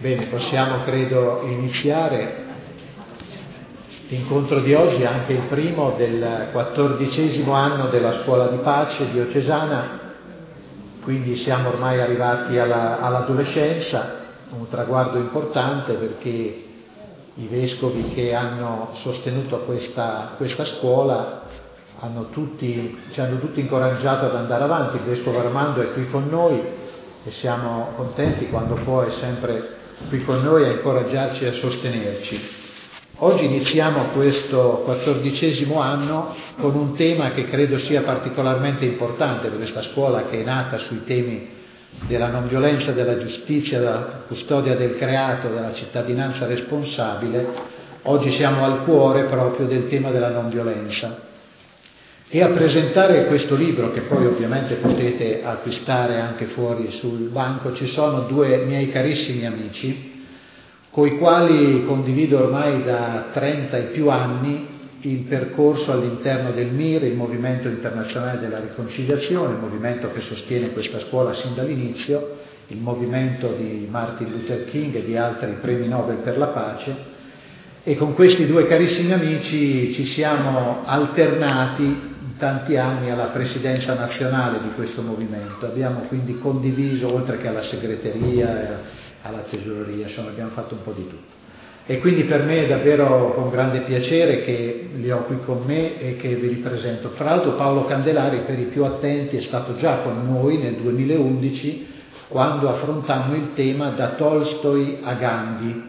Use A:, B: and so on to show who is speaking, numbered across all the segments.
A: Bene, possiamo credo iniziare. L'incontro di oggi è anche il primo del 14° anno della Scuola di Pace diocesana, quindi siamo ormai arrivati all'adolescenza, un traguardo importante perché i vescovi che hanno sostenuto questa scuola ci hanno tutti incoraggiato ad andare avanti. Il vescovo Armando è qui con noi e siamo contenti, quando può è sempre qui con noi a incoraggiarci e a sostenerci. Oggi iniziamo questo 14° anno con un tema che credo sia particolarmente importante per questa scuola, che è nata sui temi della non violenza, della giustizia, della custodia del creato, della cittadinanza responsabile. Oggi siamo al cuore proprio del tema della non violenza. E a presentare questo libro, che poi ovviamente potete acquistare anche fuori sul banco, ci sono due miei carissimi amici, coi quali condivido ormai da 30 e più anni il percorso all'interno del MIR, il Movimento Internazionale della Riconciliazione, il movimento che sostiene questa scuola sin dall'inizio, il movimento di Martin Luther King e di altri premi Nobel per la pace. E con questi due carissimi amici ci siamo alternati tanti anni alla presidenza nazionale di questo movimento. Abbiamo quindi condiviso, oltre che alla segreteria, alla tesoreria, insomma abbiamo fatto un po' di tutto. E quindi per me è davvero con grande piacere che li ho qui con me e che vi ripresento. Tra l'altro Paolo Candelari, per i più attenti, è stato già con noi nel 2011 quando affrontammo il tema da Tolstoi a Gandhi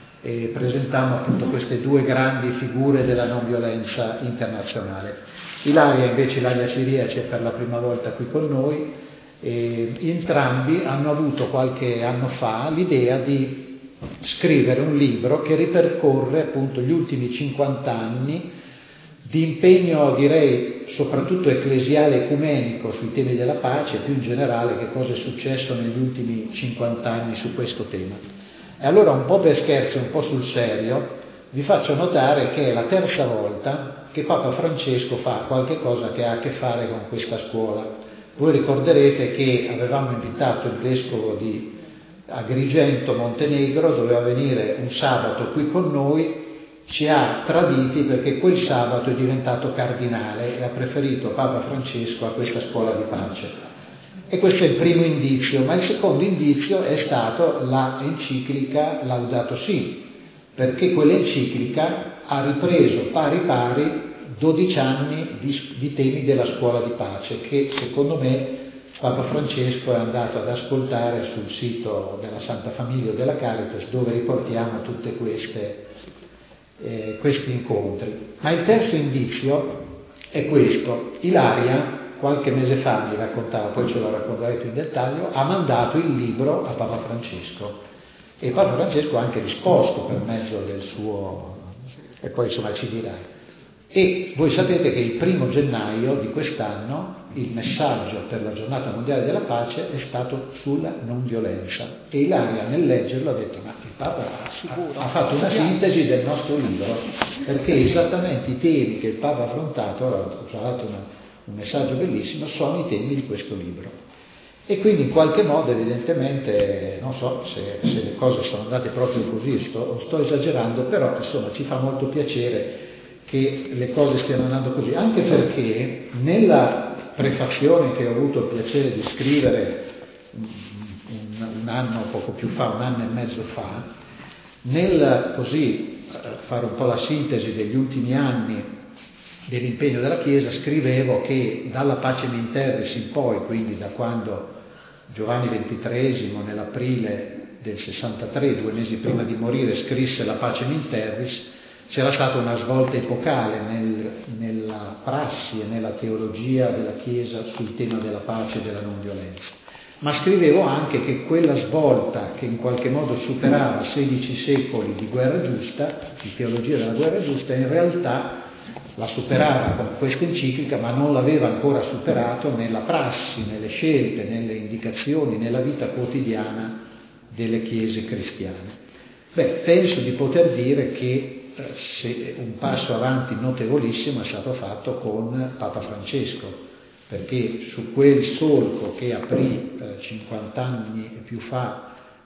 A: e presentammo appunto queste due grandi figure della non violenza internazionale. Ilaria Ciria c'è per la prima volta qui con noi, e entrambi hanno avuto qualche anno fa l'idea di scrivere un libro che ripercorre appunto gli ultimi 50 anni di impegno, direi soprattutto ecclesiale ecumenico sui temi della pace, più in generale che cosa è successo negli ultimi 50 anni su questo tema. E allora, un po' per scherzo e un po' sul serio, vi faccio notare che è la terza volta che Papa Francesco fa qualche cosa che ha a che fare con questa scuola. Voi ricorderete che avevamo invitato il vescovo di Agrigento, Montenegro, doveva venire un sabato qui con noi, ci ha traditi perché quel sabato è diventato cardinale e ha preferito Papa Francesco a questa scuola di pace. E questo è il primo indizio, ma il secondo indizio è stato la enciclica Laudato Si, perché quell'enciclica ha ripreso pari pari 12 anni di temi della scuola di pace, che secondo me Papa Francesco è andato ad ascoltare sul sito della Santa Famiglia o della Caritas, dove riportiamo tutti questi incontri. Ma il terzo indizio è questo. Ilaria, qualche mese fa mi raccontava, poi ce lo racconterei più in dettaglio, ha mandato il libro a Papa Francesco e Papa Francesco ha anche risposto per mezzo del suo, e poi insomma ci dirai. E voi sapete che il 1° gennaio di quest'anno il messaggio per la giornata mondiale della pace è stato sulla non violenza, e Ilaria nel leggerlo ha detto: ma il Papa ha fatto una sintesi del nostro libro, perché esattamente i temi che il Papa ha affrontato, ha usato un messaggio bellissimo, sono i temi di questo libro. E quindi in qualche modo evidentemente, non so se le cose sono andate proprio così, sto esagerando, però insomma ci fa molto piacere che le cose stiano andando così, anche perché nella prefazione che ho avuto il piacere di scrivere un anno, poco più fa, un anno e mezzo fa, nel così fare un po' la sintesi degli ultimi anni dell'impegno della Chiesa, scrivevo che dalla Pacem in Terris in poi, quindi da quando Giovanni XXIII nell'aprile del 63, 2 mesi prima di morire, scrisse la Pacem in Terris, c'era stata una svolta epocale nella prassi e nella teologia della Chiesa sul tema della pace e della non violenza. Ma scrivevo anche che quella svolta, che in qualche modo superava 16 secoli di guerra giusta, di teologia della guerra giusta, in realtà la superava con questa enciclica, ma non l'aveva ancora superato nella prassi, nelle scelte, nelle indicazioni, nella vita quotidiana delle chiese cristiane. Penso di poter dire che se un passo avanti notevolissimo è stato fatto con Papa Francesco, perché su quel solco che aprì 50 anni e più fa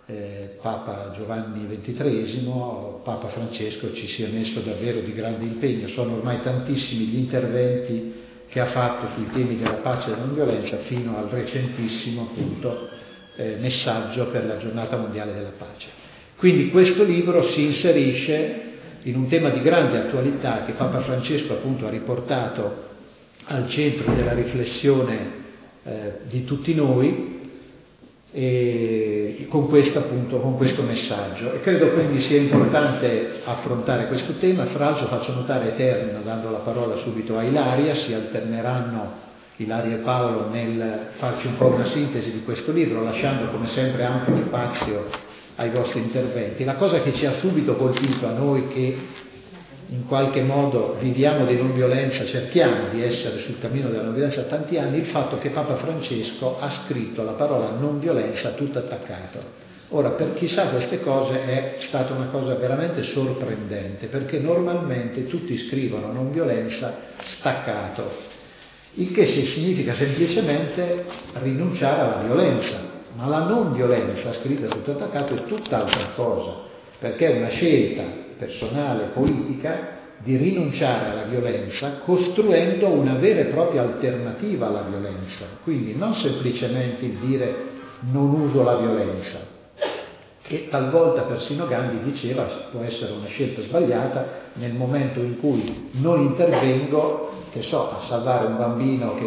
A: Papa Giovanni XXIII, Papa Francesco ci sia messo davvero di grande impegno. Sono ormai tantissimi gli interventi che ha fatto sui temi della pace e della non violenza, fino al recentissimo appunto messaggio per la giornata mondiale della pace. Quindi questo libro si inserisce in un tema di grande attualità che Papa Francesco appunto ha riportato al centro della riflessione di tutti noi, e con questo messaggio. E credo quindi sia importante affrontare questo tema. Fra l'altro faccio notare, termino dando la parola subito a Ilaria, si alterneranno Ilaria e Paolo nel farci un po' una sintesi di questo libro, lasciando come sempre ampio spazio ai vostri interventi. La cosa che ci ha subito colpito a noi che in qualche modo viviamo di non violenza, cerchiamo di essere sul cammino della non violenza da tanti anni, il fatto che Papa Francesco ha scritto la parola non violenza tutto attaccato. Ora, per chi sa queste cose è stata una cosa veramente sorprendente, perché normalmente tutti scrivono non violenza staccato, il che significa semplicemente rinunciare alla violenza, ma la non violenza scritta tutto attaccato è tutt'altra cosa, perché è una scelta personale, politica, di rinunciare alla violenza costruendo una vera e propria alternativa alla violenza. Quindi non semplicemente il dire non uso la violenza, che talvolta persino Gandhi diceva può essere una scelta sbagliata nel momento in cui non intervengo, a salvare un bambino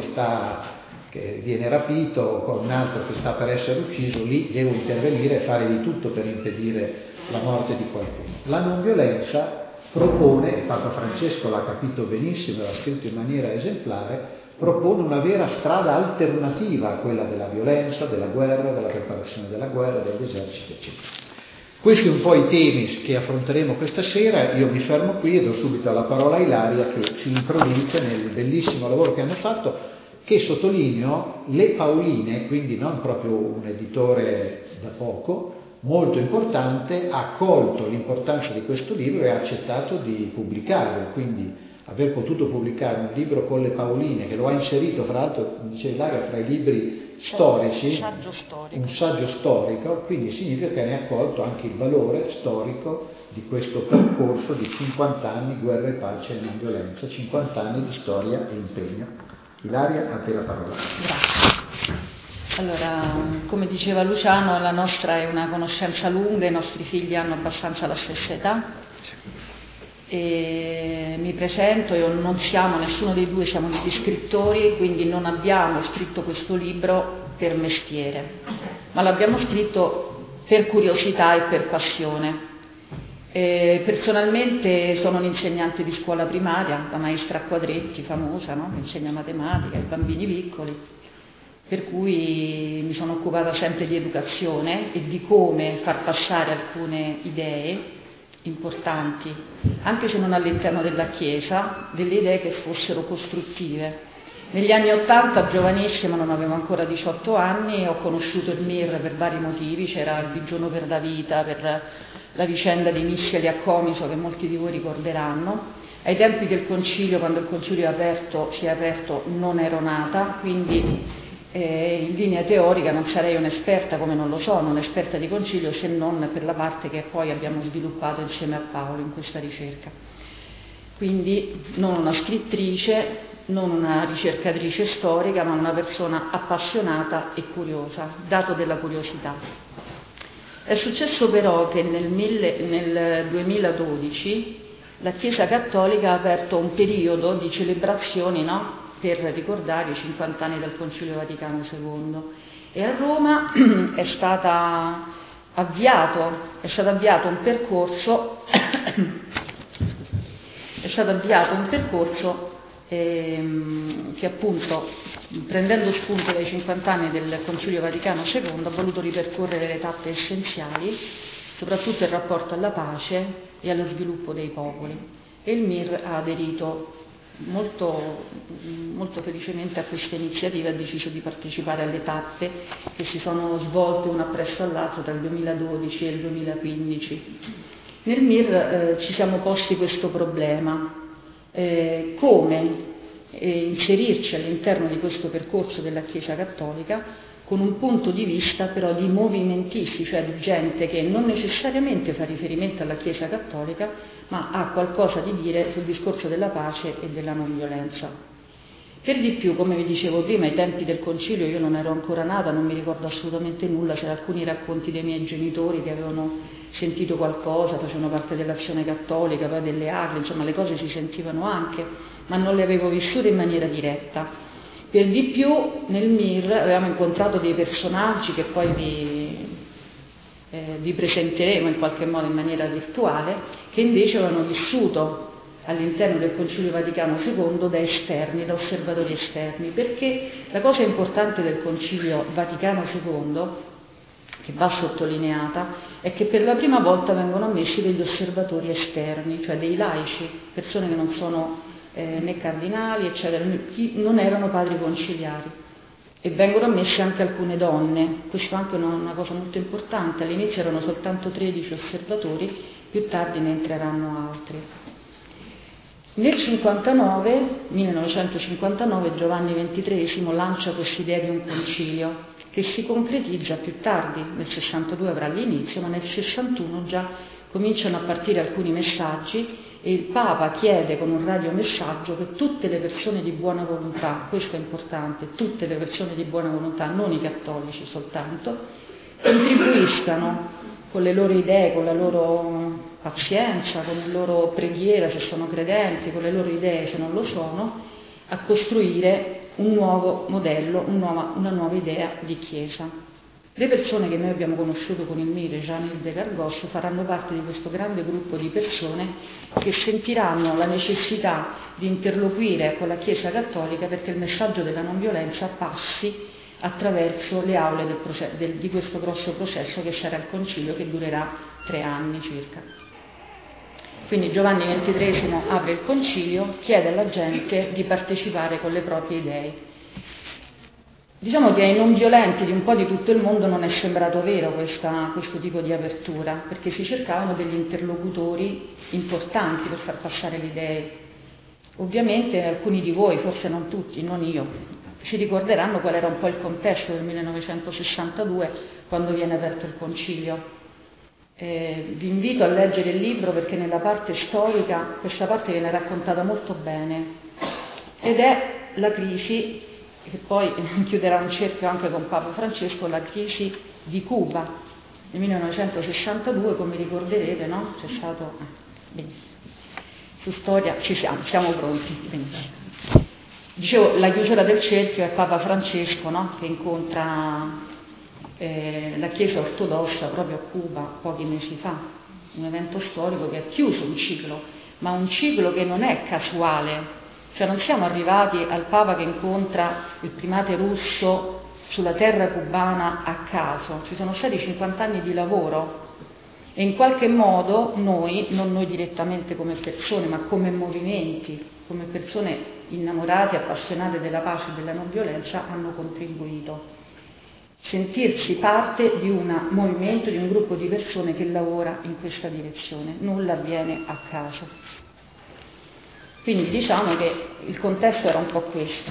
A: che viene rapito o con un altro che sta per essere ucciso, lì devo intervenire e fare di tutto per impedire la morte di qualcuno. La non violenza propone, e Papa Francesco l'ha capito benissimo, l'ha scritto in maniera esemplare, propone una vera strada alternativa a quella della violenza, della guerra, della preparazione della guerra, degli eserciti, eccetera. Questi un po' i temi che affronteremo questa sera. Io mi fermo qui e do subito la parola a Ilaria, che ci introduce nel bellissimo lavoro che hanno fatto, che sottolineo le Pauline, quindi non proprio un editore da poco, molto importante, ha colto l'importanza di questo libro e ha accettato di pubblicarlo. Quindi aver potuto pubblicare un libro con le Pauline, che lo ha inserito, fra l'altro, dice Ilaria, fra i libri storici, un saggio storico, quindi significa che ne ha colto anche il valore storico di questo percorso di 50 anni guerra e pace e non violenza, 50 anni di storia e impegno. Ilaria, a te la parola.
B: Grazie. Allora, come diceva Luciano, la nostra è una conoscenza lunga, i nostri figli hanno abbastanza la stessa età. E mi presento, nessuno dei due siamo degli scrittori, quindi non abbiamo scritto questo libro per mestiere, ma l'abbiamo scritto per curiosità e per passione. Personalmente sono un'insegnante di scuola primaria, la maestra Quadretti, famosa, no? Che insegna matematica ai bambini piccoli, per cui mi sono occupata sempre di educazione e di come far passare alcune idee importanti, anche se non all'interno della Chiesa, delle idee che fossero costruttive. Negli anni '80, giovanissima, non avevo ancora 18 anni, ho conosciuto il MIR per vari motivi. C'era il digiuno per la vita, per la vicenda dei missili a Comiso che molti di voi ricorderanno. Ai tempi del concilio, quando il concilio si è aperto, non ero nata, quindi in linea teorica non sarei un'esperta, come non lo sono, un'esperta di concilio, se non per la parte che poi abbiamo sviluppato insieme a Paolo in questa ricerca. Quindi non una scrittrice, non una ricercatrice storica, ma una persona appassionata e curiosa, dato della curiosità. È successo però che nel 2012 la Chiesa Cattolica ha aperto un periodo di celebrazioni, no? Per ricordare i 50 anni del Concilio Vaticano II, e a Roma è stato avviato un percorso che appunto, prendendo spunto dai 50 anni del Concilio Vaticano II, ha voluto ripercorrere le tappe essenziali, soprattutto il rapporto alla pace e allo sviluppo dei popoli, e il MIR ha aderito molto, molto felicemente a questa iniziativa, ha deciso di partecipare alle tappe che si sono svolte una appresso all'altro tra il 2012 e il 2015. Nel MIR ci siamo posti questo problema, come inserirci all'interno di questo percorso della Chiesa Cattolica con un punto di vista però di movimentisti, cioè di gente che non necessariamente fa riferimento alla Chiesa cattolica, ma ha qualcosa di dire sul discorso della pace e della non violenza. Per di più, come vi dicevo prima, ai tempi del concilio io non ero ancora nata, non mi ricordo assolutamente nulla, c'erano alcuni racconti dei miei genitori che avevano sentito qualcosa, facevano parte dell'Azione Cattolica, poi delle Agli, insomma le cose si sentivano anche, ma non le avevo vissute in maniera diretta. Per di più nel MIR avevamo incontrato dei personaggi che poi vi presenteremo in qualche modo in maniera virtuale, che invece avevano vissuto all'interno del Concilio Vaticano II da esterni, da osservatori esterni, perché la cosa importante del Concilio Vaticano II, che va sottolineata, è che per la prima volta vengono ammessi degli osservatori esterni, cioè dei laici, persone che non sono né cardinali, eccetera, non erano padri conciliari, e vengono ammesse anche alcune donne. Questa è anche una cosa molto importante. All'inizio erano soltanto 13 osservatori, più tardi ne entreranno altri. Nel 1959 Giovanni XXIII lancia quest'idea di un concilio che si concretizza più tardi, nel 62 avrà l'inizio, ma nel 61 già cominciano a partire alcuni messaggi e il Papa chiede con un radiomessaggio che tutte le persone di buona volontà, questo è importante, tutte le persone di buona volontà, non i cattolici soltanto, contribuiscano con le loro idee, con la loro pazienza, con la loro preghiera se sono credenti, con le loro idee se non lo sono, a costruire un nuovo modello, una nuova idea di Chiesa. Le persone che noi abbiamo conosciuto con il MIR, Jean-Yves de Gargos, faranno parte di questo grande gruppo di persone che sentiranno la necessità di interloquire con la Chiesa cattolica perché il messaggio della non violenza passi attraverso le aule di questo grosso processo che sarà il concilio, che durerà 3 anni circa. Quindi Giovanni XXIII apre il concilio, chiede alla gente di partecipare con le proprie idee. Diciamo che ai non violenti di un po' di tutto il mondo non è sembrato vero questo tipo di apertura, perché si cercavano degli interlocutori importanti per far passare le idee. Ovviamente alcuni di voi, forse non tutti, non io, si ricorderanno qual era un po' il contesto del 1962 quando viene aperto il concilio. Vi invito a leggere il libro perché nella parte storica questa parte viene raccontata molto bene ed è la crisi, che poi chiuderà un cerchio anche con Papa Francesco, la crisi di Cuba. Nel 1962, come ricorderete, no? C'è stato... Benissimo. Su storia ci siamo pronti. Benissimo. Dicevo, la chiusura del cerchio è Papa Francesco, no? Che incontra la Chiesa ortodossa proprio a Cuba pochi mesi fa. Un evento storico che ha chiuso un ciclo, ma un ciclo che non è casuale. Cioè non siamo arrivati al Papa che incontra il primate russo sulla terra cubana a caso, ci sono stati 50 anni di lavoro e in qualche modo noi, non noi direttamente come persone, ma come movimenti, come persone innamorate, appassionate della pace e della non violenza, hanno contribuito. Sentirsi parte di un movimento, di un gruppo di persone che lavora in questa direzione, nulla avviene a caso. Quindi diciamo che il contesto era un po' questo.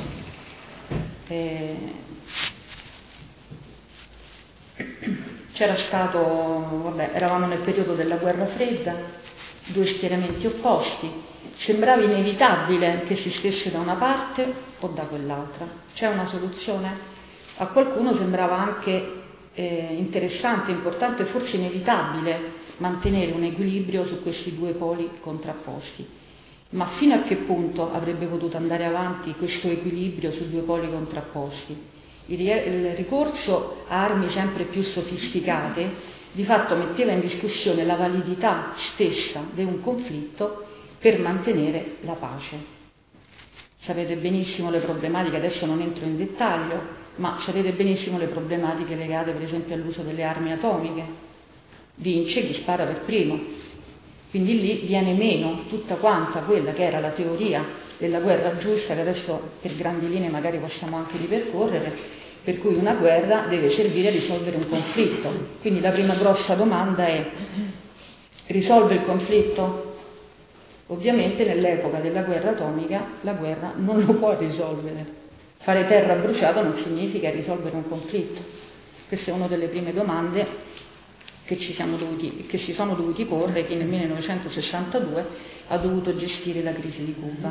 B: C'era stato, eravamo nel periodo della guerra fredda, 2 schieramenti opposti, sembrava inevitabile che si stesse da una parte o da quell'altra. C'è una soluzione? A qualcuno sembrava anche interessante, importante, forse inevitabile mantenere un equilibrio su questi 2 poli contrapposti. Ma fino a che punto avrebbe potuto andare avanti questo equilibrio su 2 poli contrapposti? Il ricorso a armi sempre più sofisticate di fatto metteva in discussione la validità stessa di un conflitto per mantenere la pace. Sapete benissimo le problematiche, adesso non entro in dettaglio, ma sapete benissimo le problematiche legate per esempio all'uso delle armi atomiche. Vince chi spara per primo. Quindi lì viene meno tutta quanta quella che era la teoria della guerra giusta, che adesso per grandi linee magari possiamo anche ripercorrere, per cui una guerra deve servire a risolvere un conflitto. Quindi la prima grossa domanda è: risolve il conflitto? Ovviamente nell'epoca della guerra atomica la guerra non lo può risolvere, Fare terra bruciata non significa risolvere un conflitto. Questa è una delle prime domande che si sono dovuti porre chi nel 1962 ha dovuto gestire la crisi di Cuba.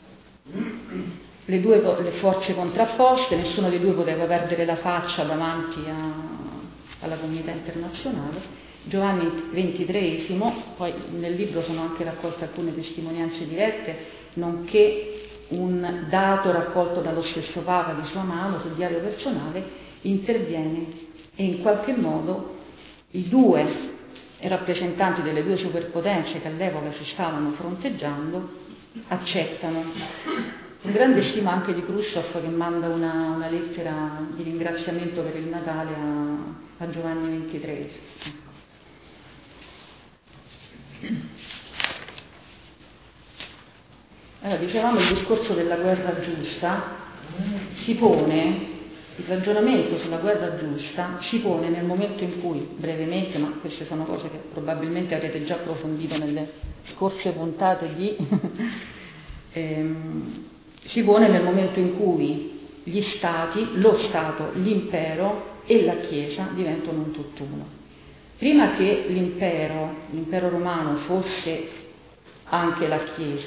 B: Le forze contrapposte, nessuno dei due poteva perdere la faccia davanti alla comunità internazionale. Giovanni XXIII, poi nel libro sono anche raccolte alcune testimonianze dirette, nonché un dato raccolto dallo stesso Papa di sua mano sul diario personale, interviene e in qualche modo i due rappresentanti delle due superpotenze che all'epoca si stavano fronteggiando accettano. Un grande stima anche di Khrushchev, che manda una lettera di ringraziamento per il Natale a Giovanni XXIII. Allora, dicevamo, il discorso della guerra giusta si pone, il ragionamento sulla guerra giusta si pone nel momento in cui, brevemente, ma queste sono cose che probabilmente avrete già approfondito nelle scorse puntate si pone nel momento in cui gli stati, lo Stato, l'impero e la Chiesa diventano un tutt'uno. Prima che l'impero romano fosse anche la Chiesa,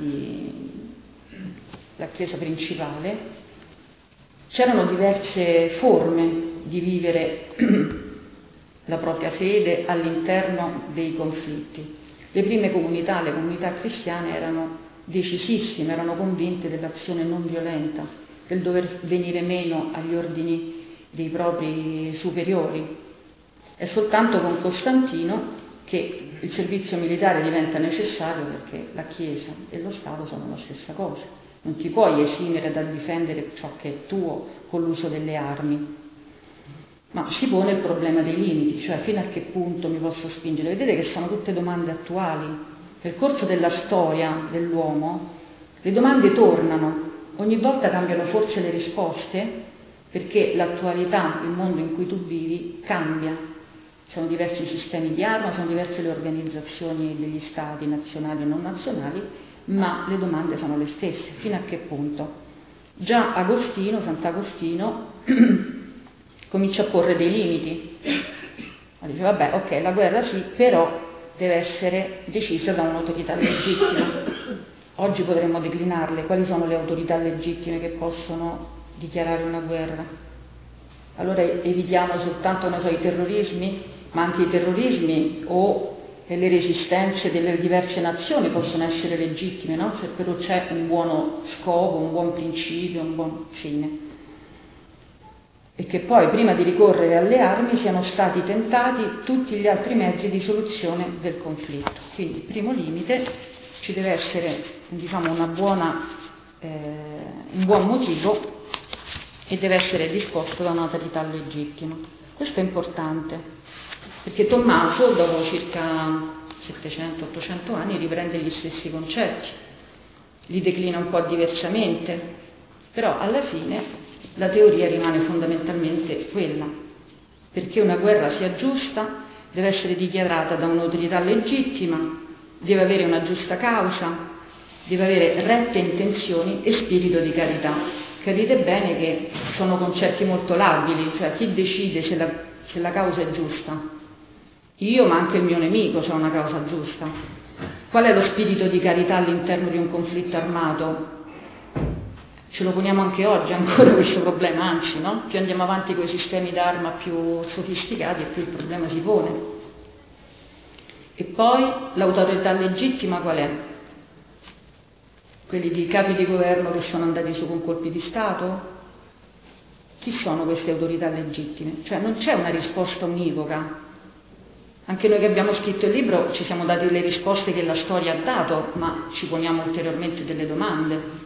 B: la Chiesa principale, c'erano diverse forme di vivere la propria fede all'interno dei conflitti. Le prime comunità, le comunità cristiane, erano decisissime, erano convinte dell'azione non violenta, del dover venire meno agli ordini dei propri superiori. È soltanto con Costantino che il servizio militare diventa necessario, perché la Chiesa e lo Stato sono la stessa cosa. Non ti puoi esimere dal difendere ciò che è tuo con l'uso delle armi. Ma si pone il problema dei limiti, cioè fino a che punto mi posso spingere. Vedete che sono tutte domande attuali. Nel corso della storia dell'uomo le domande tornano, ogni volta cambiano forse le risposte, perché l'attualità, il mondo in cui tu vivi, cambia. Sono diversi sistemi di arma, sono diverse le organizzazioni degli stati nazionali e non nazionali, ma le domande sono le stesse. Fino a che punto? Già Sant'Agostino comincia a porre dei limiti. Dice, vabbè, ok, la guerra sì, però deve essere decisa da un'autorità legittima. Oggi potremmo declinarle. Quali sono le autorità legittime che possono dichiarare una guerra? Allora evitiamo soltanto, i terrorismi, ma anche i terrorismi o le resistenze delle diverse nazioni possono essere legittime, no? Se però c'è un buono scopo, un buon principio, un buon fine. E che poi, prima di ricorrere alle armi, siano stati tentati tutti gli altri mezzi di soluzione del conflitto. Quindi, primo limite, ci deve essere, un buon motivo e deve essere disposto da un'autorità legittima. Questo è importante, perché Tommaso, dopo circa 700-800 anni, riprende gli stessi concetti, li declina un po' diversamente, però alla fine la teoria rimane fondamentalmente quella. Perché una guerra sia giusta, deve essere dichiarata da un'autorità legittima, deve avere una giusta causa, deve avere rette intenzioni e spirito di carità. Capite bene che sono concetti molto labili, cioè chi decide se la causa è giusta? Io, ma anche il mio nemico, se ha una causa giusta. Qual è lo spirito di carità all'interno di un conflitto armato? Ce lo poniamo anche oggi ancora questo problema, anzi, no? Più andiamo avanti con i sistemi d'arma più sofisticati e più il problema si pone. E poi l'autorità legittima qual è? Quelli di capi di governo che sono andati su con colpi di Stato? Chi sono queste autorità legittime? Cioè non c'è una risposta univoca. Anche noi che abbiamo scritto il libro ci siamo dati le risposte che la storia ha dato, ma ci poniamo ulteriormente delle domande.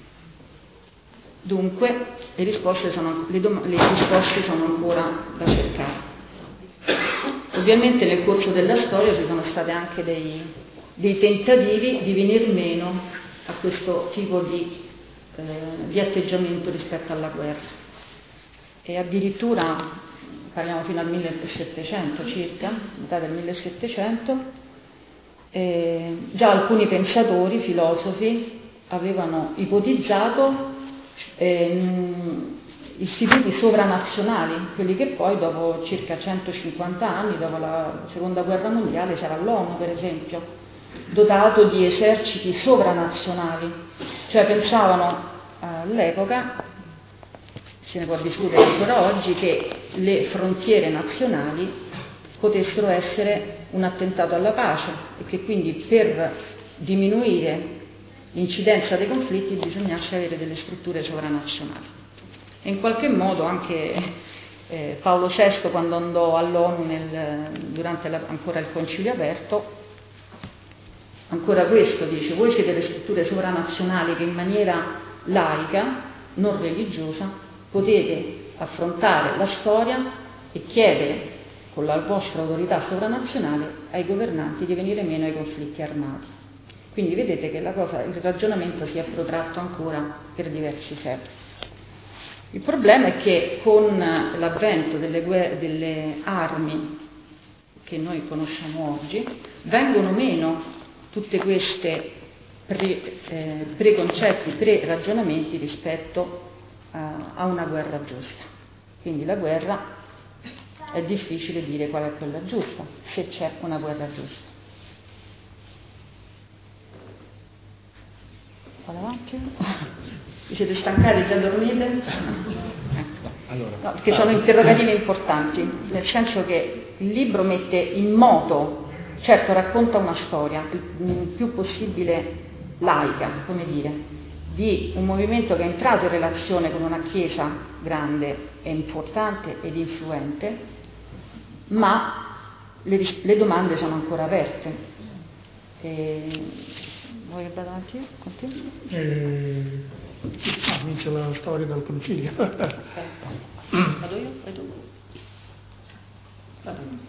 B: Dunque le risposte sono ancora da cercare. Ovviamente nel corso della storia ci sono stati anche dei tentativi di venir meno a questo tipo di atteggiamento rispetto alla guerra. E addirittura, parliamo fino al 1700 circa, metà del 1700, già alcuni pensatori, filosofi, avevano ipotizzato istituti sovranazionali, quelli che poi dopo circa 150 anni, dopo la seconda guerra mondiale, sarà l'ONU per esempio, dotato di eserciti sovranazionali, cioè pensavano all'epoca, se ne può discutere ancora oggi, che le frontiere nazionali potessero essere un attentato alla pace e che quindi per diminuire l'incidenza dei conflitti bisognasse avere delle strutture sovranazionali. E in qualche modo anche Paolo VI, quando andò all'ONU durante ancora il Concilio aperto, ancora questo dice: voi siete le strutture sovranazionali che in maniera laica, non religiosa, potete affrontare la storia e chiedere con la vostra autorità sovranazionale ai governanti di venire meno ai conflitti armati. Quindi vedete che il ragionamento si è protratto ancora per diversi secoli. Il problema è che con l'avvento delle armi che noi conosciamo oggi vengono meno tutte queste preconcetti, pre-ragionamenti rispetto a una guerra giusta. Quindi la guerra è difficile dire qual è quella giusta, se c'è una guerra giusta. Vado avanti? Vi siete stancati, già dormite? Ecco.
A: Allora,
B: no, perché sono interrogativi importanti, nel senso che il libro mette in moto, certo racconta una storia il più possibile laica, come dire, di un movimento che è entrato in relazione con una chiesa grande e importante ed influente, ma le domande sono ancora aperte. Vuoi andare avanti? Continui?
C: Comincia la storia del concilio.
B: Vado io? Vai tu? Vado io.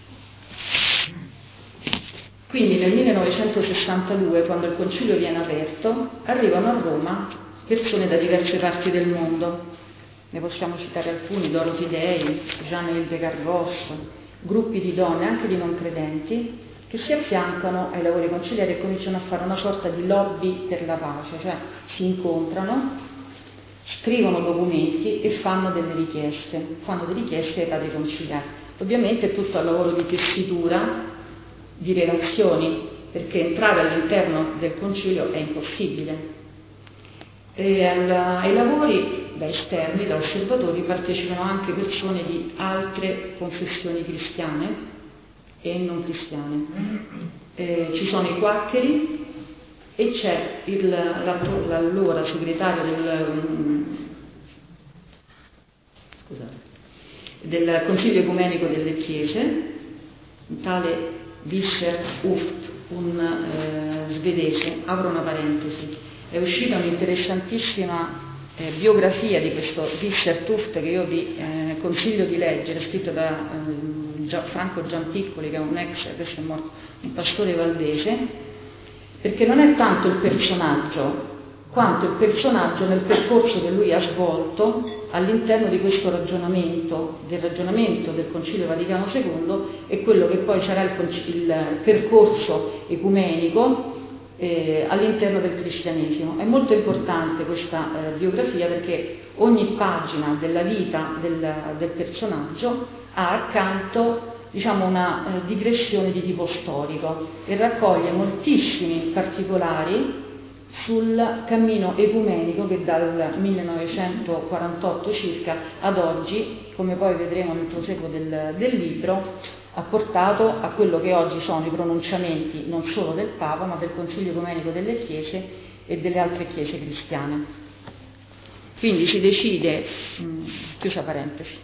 B: Quindi nel 1962, quando il concilio viene aperto, arrivano a Roma persone da diverse parti del mondo. Ne possiamo citare alcuni: Dorothy Day, Jeanne Gargos, gruppi di donne, anche di non credenti, che si affiancano ai lavori conciliari e cominciano a fare una sorta di lobby per la pace, cioè si incontrano, scrivono documenti e fanno delle richieste ai padri conciliari. Ovviamente è tutto al lavoro di tessitura, di relazioni, perché entrare all'interno del concilio è impossibile. E ai lavori da esterni, da osservatori, partecipano anche persone di altre confessioni cristiane e non cristiane. Ci sono i quaccheri e c'è l'allora segretario del Consiglio Ecumenico delle Chiese, un tale Visser Uft, un svedese. Apro una parentesi: è uscita un'interessantissima biografia di questo Visser Uft che io vi consiglio di leggere, scritto da Franco Giampiccoli, che è un adesso è morto, un pastore valdese, perché non è tanto il personaggio quanto il personaggio nel percorso che lui ha svolto all'interno di questo ragionamento, del Concilio Vaticano II, e quello che poi sarà il percorso ecumenico all'interno del cristianesimo. È molto importante questa biografia, perché ogni pagina della vita del personaggio ha accanto, diciamo, una digressione di tipo storico e raccoglie moltissimi particolari sul cammino ecumenico che dal 1948 circa ad oggi, come poi vedremo nel proseguo del libro, ha portato a quello che oggi sono i pronunciamenti non solo del Papa, ma del Consiglio Ecumenico delle Chiese e delle altre chiese cristiane. Quindi si decide, chiusa parentesi,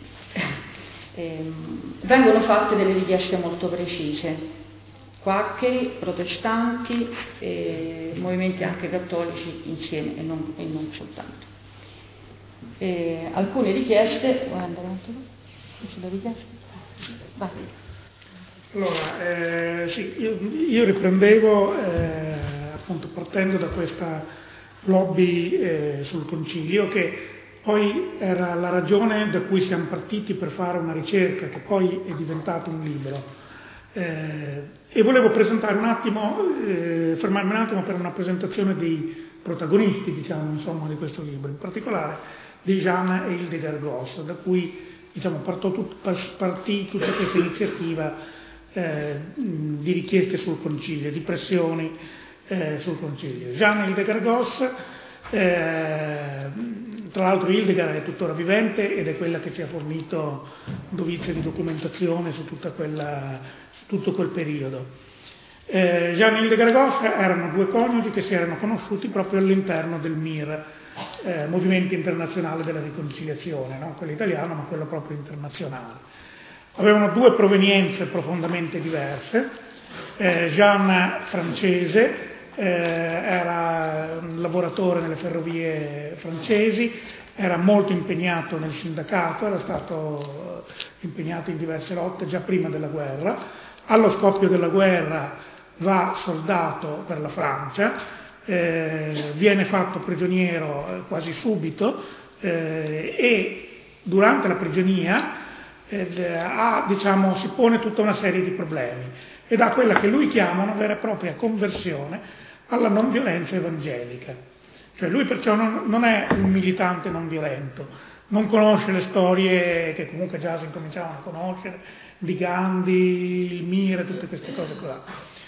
B: vengono fatte delle richieste molto precise: quaccheri, protestanti, movimenti anche cattolici insieme e non soltanto. Alcune richieste, vuoi andare avanti tu? Sulle richieste? Vai.
C: Allora, sì, io riprendevo appunto partendo da questa lobby sul concilio, che poi era la ragione da cui siamo partiti per fare una ricerca che poi è diventato un libro. E volevo presentare un attimo, fermarmi un attimo per una presentazione protagonisti, diciamo, insomma, di questo libro, in particolare di Jeanne e Hildegard Goss, da cui, diciamo, partì tutta questa iniziativa di richieste sul concilio, di pressioni sul concilio. Jeanne e Hildegard Goss, tra l'altro Hildegard è tuttora vivente ed è quella che ci ha fornito dovizia di documentazione su tutto quel periodo. Jeanne e Hildegard Goss erano due coniugi che si erano conosciuti proprio all'interno del MIR, Movimento Internazionale della Riconciliazione, non quello italiano ma quello proprio internazionale. Avevano due provenienze profondamente diverse. Jeanne, francese, era un lavoratore nelle ferrovie francesi, era molto impegnato nel sindacato, era stato impegnato in diverse lotte già prima della guerra. Allo scoppio della guerra va soldato per la Francia, viene fatto prigioniero quasi subito e durante la prigionia si pone tutta una serie di problemi ed ha quella che lui chiama una vera e propria conversione alla non violenza evangelica. Cioè lui perciò non è un militante non violento, non conosce le storie che comunque già si incominciavano a conoscere, di Gandhi, il MIR, tutte queste cose qua.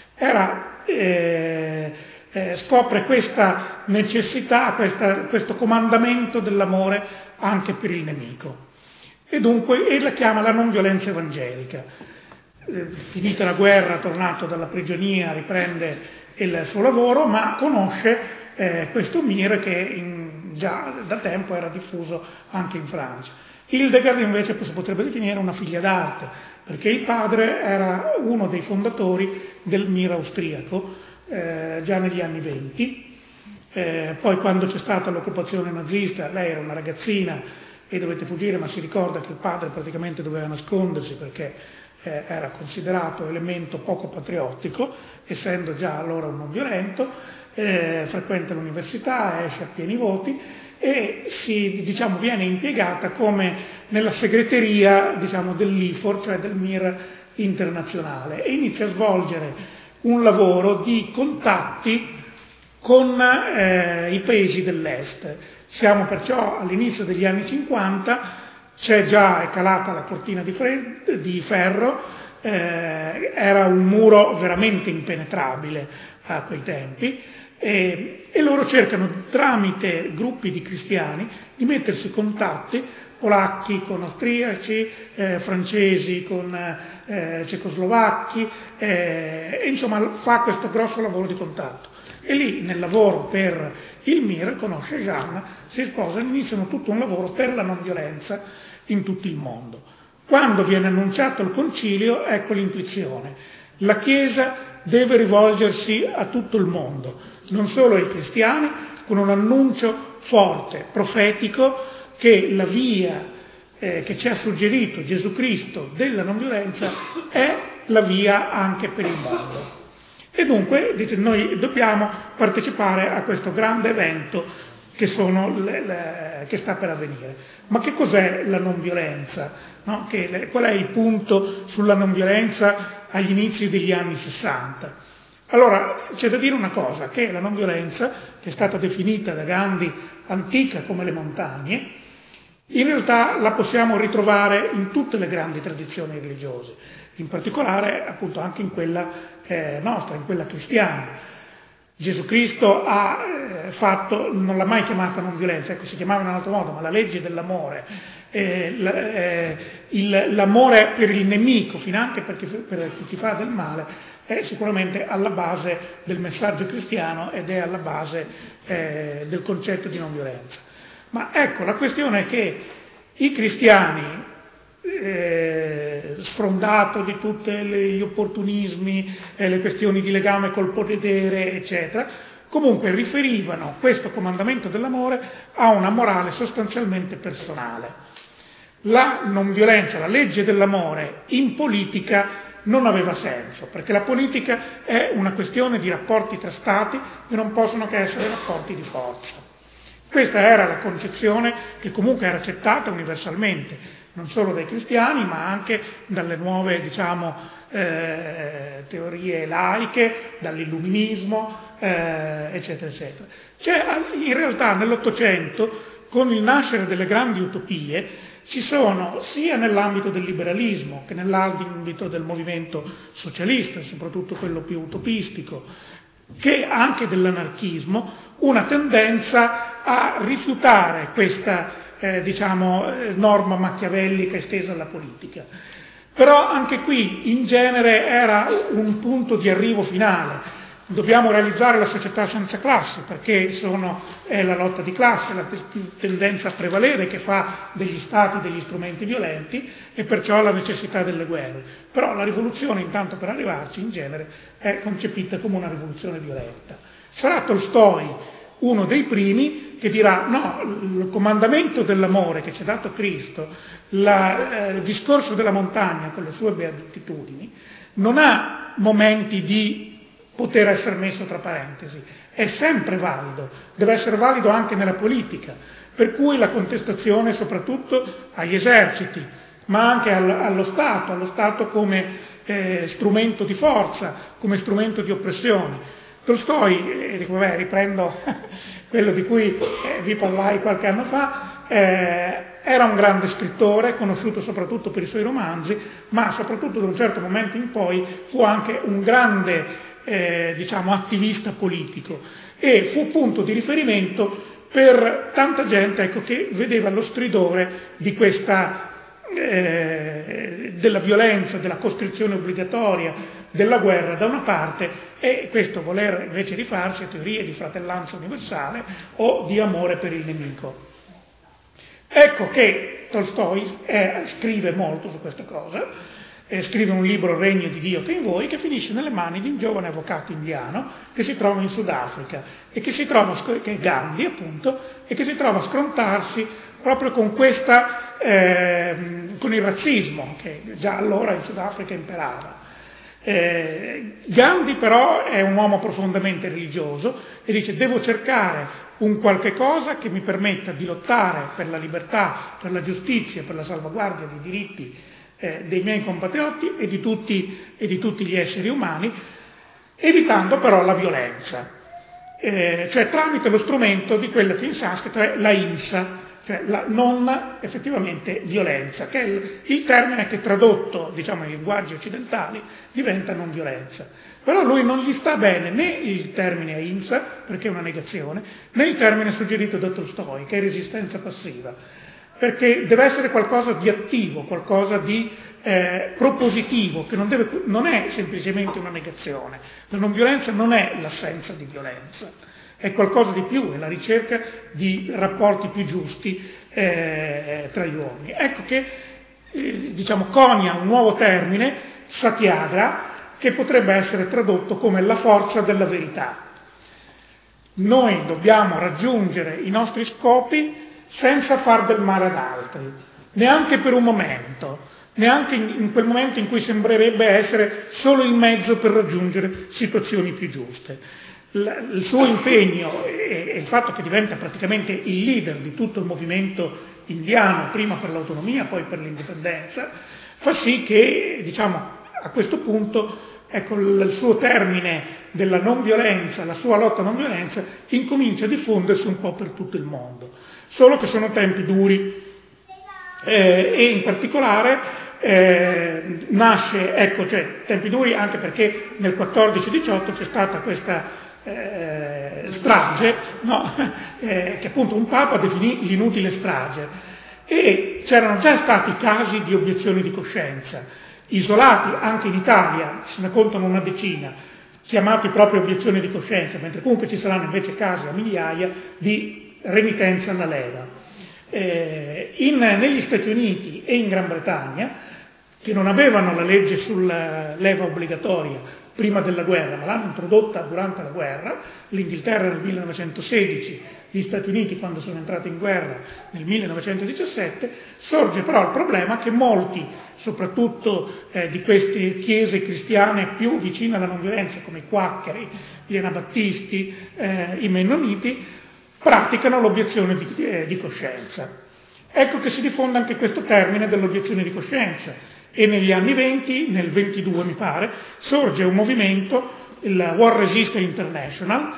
C: Scopre questa necessità, questo comandamento dell'amore anche per il nemico. E dunque la chiama la non violenza evangelica. Finita la guerra, tornato dalla prigionia, riprende il suo lavoro, ma conosce questo MIR che già da tempo era diffuso anche in Francia. Hildegard invece si potrebbe definire una figlia d'arte, perché il padre era uno dei fondatori del MIR austriaco già negli anni 20. Poi quando c'è stata l'occupazione nazista, lei era una ragazzina e dovette fuggire, ma si ricorda che il padre praticamente doveva nascondersi perché era considerato elemento poco patriottico, essendo già allora un non violento, frequenta l'università, esce a pieni voti e viene impiegata come nella segreteria dell'IFOR, cioè del MIR internazionale, e inizia a svolgere un lavoro di contatti con i paesi dell'Est. Siamo perciò all'inizio degli anni 50, è calata la cortina di ferro, era un muro veramente impenetrabile a quei tempi e loro cercano tramite gruppi di cristiani di mettersi in contatti, polacchi con austriaci, francesi con cecoslovacchi, e insomma fa questo grosso lavoro di contatto. E lì nel lavoro per il MIR conosce Jeanne, si sposano, iniziano tutto un lavoro per la non violenza in tutto il mondo. Quando viene annunciato il concilio, ecco l'intuizione. La Chiesa deve rivolgersi a tutto il mondo, non solo ai cristiani, con un annuncio forte, profetico, che la via che ci ha suggerito Gesù Cristo della non violenza è la via anche per il mondo. E dunque noi dobbiamo partecipare a questo grande evento che sta per avvenire. Ma che cos'è la non violenza? No? Qual è il punto sulla non violenza agli inizi degli anni 60? Allora, c'è da dire una cosa, che la non violenza, che è stata definita da Gandhi antica come le montagne, in realtà la possiamo ritrovare in tutte le grandi tradizioni religiose, in particolare appunto anche in quella nostra, in quella cristiana. Gesù Cristo non l'ha mai chiamata non violenza, si chiamava in un altro modo, ma la legge dell'amore, l'amore per il nemico, finanche per chi ti fa del male, è sicuramente alla base del messaggio cristiano ed è alla base del concetto di non violenza. Ma ecco, la questione è che i cristiani, sfrondato di tutti gli opportunismi, le questioni di legame col potere, eccetera, comunque riferivano questo comandamento dell'amore a una morale sostanzialmente personale. La non violenza, la legge dell'amore in politica non aveva senso, perché la politica è una questione di rapporti tra stati che non possono che essere rapporti di forza. Questa era la concezione che comunque era accettata universalmente, non solo dai cristiani, ma anche dalle nuove, teorie laiche, dall'illuminismo, eccetera, eccetera. In realtà nell'Ottocento, con il nascere delle grandi utopie, ci sono, sia nell'ambito del liberalismo che nell'ambito del movimento socialista, soprattutto quello più utopistico, che anche dell'anarchismo, una tendenza a rifiutare questa norma machiavellica estesa alla politica. Però anche qui in genere era un punto di arrivo finale. Dobbiamo realizzare la società senza classi, perché è la lotta di classe, la tendenza a prevalere che fa degli stati degli strumenti violenti e perciò la necessità delle guerre. Però la rivoluzione, intanto per arrivarci, in genere è concepita come una rivoluzione violenta. Sarà Tolstoi uno dei primi che dirà no, il comandamento dell'amore che ci ha dato Cristo, il discorso della montagna con le sue beatitudini, non ha momenti di poter essere messo tra parentesi, è sempre valido, deve essere valido anche nella politica, per cui la contestazione soprattutto agli eserciti, ma anche allo Stato come strumento di forza, come strumento di oppressione. Tolstoi, riprendo quello di cui vi parlai qualche anno fa, era un grande scrittore, conosciuto soprattutto per i suoi romanzi, ma soprattutto da un certo momento in poi fu anche un grande attivista politico e fu punto di riferimento per tanta gente che vedeva lo stridore di questa della violenza, della costrizione obbligatoria, della guerra da una parte e questo voler invece rifarsi a teorie di fratellanza universale o di amore per il nemico. Ecco che Tolstoi scrive molto su questa cosa, scrive un libro, Regno di Dio che è in voi, che finisce nelle mani di un giovane avvocato indiano che si trova in Sudafrica e che è Gandhi appunto, e che si trova a scontrarsi proprio con con il razzismo che già allora in Sudafrica imperava. Gandhi però è un uomo profondamente religioso e dice devo cercare un qualche cosa che mi permetta di lottare per la libertà, per la giustizia, per la salvaguardia dei diritti dei miei compatrioti e di tutti gli esseri umani, evitando però la violenza, cioè tramite lo strumento di quella che in sanscrito è la ahimsa, cioè la non effettivamente violenza, che è il termine che tradotto nei linguaggi occidentali diventa non violenza. Però lui non gli sta bene né il termine ahimsa, perché è una negazione, né il termine suggerito da Tolstoi, che è resistenza passiva, perché deve essere qualcosa di attivo, qualcosa di propositivo, che non è semplicemente una negazione. La non violenza non è l'assenza di violenza, è qualcosa di più, è la ricerca di rapporti più giusti tra gli uomini. Ecco che conia un nuovo termine, satyagraha, che potrebbe essere tradotto come la forza della verità. Noi dobbiamo raggiungere i nostri scopi senza far del male ad altri, neanche per un momento, neanche in quel momento in cui sembrerebbe essere solo il mezzo per raggiungere situazioni più giuste. Il suo impegno e il fatto che diventa praticamente il leader di tutto il movimento indiano, prima per l'autonomia, poi per l'indipendenza, fa sì che, a questo punto, il suo termine della non violenza, la sua lotta a non violenza, incomincia a diffondersi un po' per tutto il mondo. Solo che sono tempi duri e in particolare nasce, tempi duri anche perché nel 14-18 c'è stata questa strage, che appunto un papa definì l'inutile strage, e c'erano già stati casi di obiezione di coscienza, isolati anche in Italia, se ne contano una decina, chiamati proprio obiezione di coscienza, mentre comunque ci saranno invece casi a migliaia di renitenza alla leva. Negli Stati Uniti e in Gran Bretagna, che non avevano la legge sulla leva obbligatoria prima della guerra, ma l'hanno introdotta durante la guerra, l'Inghilterra nel 1916, gli Stati Uniti quando sono entrati in guerra nel 1917, sorge però il problema che molti, soprattutto di queste chiese cristiane più vicine alla non violenza, come i quaccheri, gli anabattisti, i mennoniti, praticano l'obiezione di coscienza. Ecco che si diffonde anche questo termine dell'obiezione di coscienza e negli anni 20, nel 22 mi pare, sorge un movimento, il War Resistor International,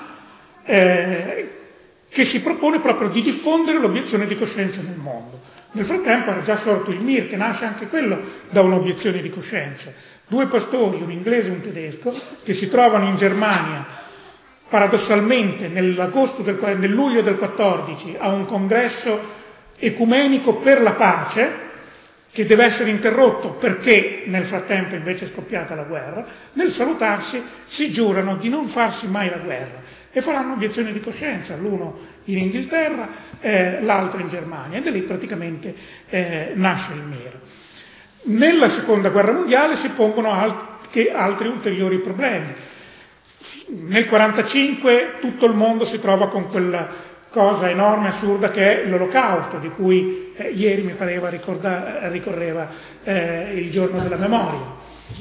C: che si propone proprio di diffondere l'obiezione di coscienza nel mondo. Nel frattempo era già sorto il MIR, che nasce anche quello da un'obiezione di coscienza. 2 pastori, un inglese e un tedesco, che si trovano in Germania, paradossalmente nel luglio del 14, a un congresso ecumenico per la pace, che deve essere interrotto perché nel frattempo invece è scoppiata la guerra. Nel salutarsi si giurano di non farsi mai la guerra e faranno obiezione di coscienza, l'uno in Inghilterra, l'altro in Germania, e da lì praticamente nasce il MIR. Nella seconda guerra mondiale si pongono altri ulteriori problemi. Nel 1945 tutto il mondo si trova con quella cosa enorme, assurda, che è l'Olocausto, di cui ieri mi pareva ricorreva il giorno della memoria.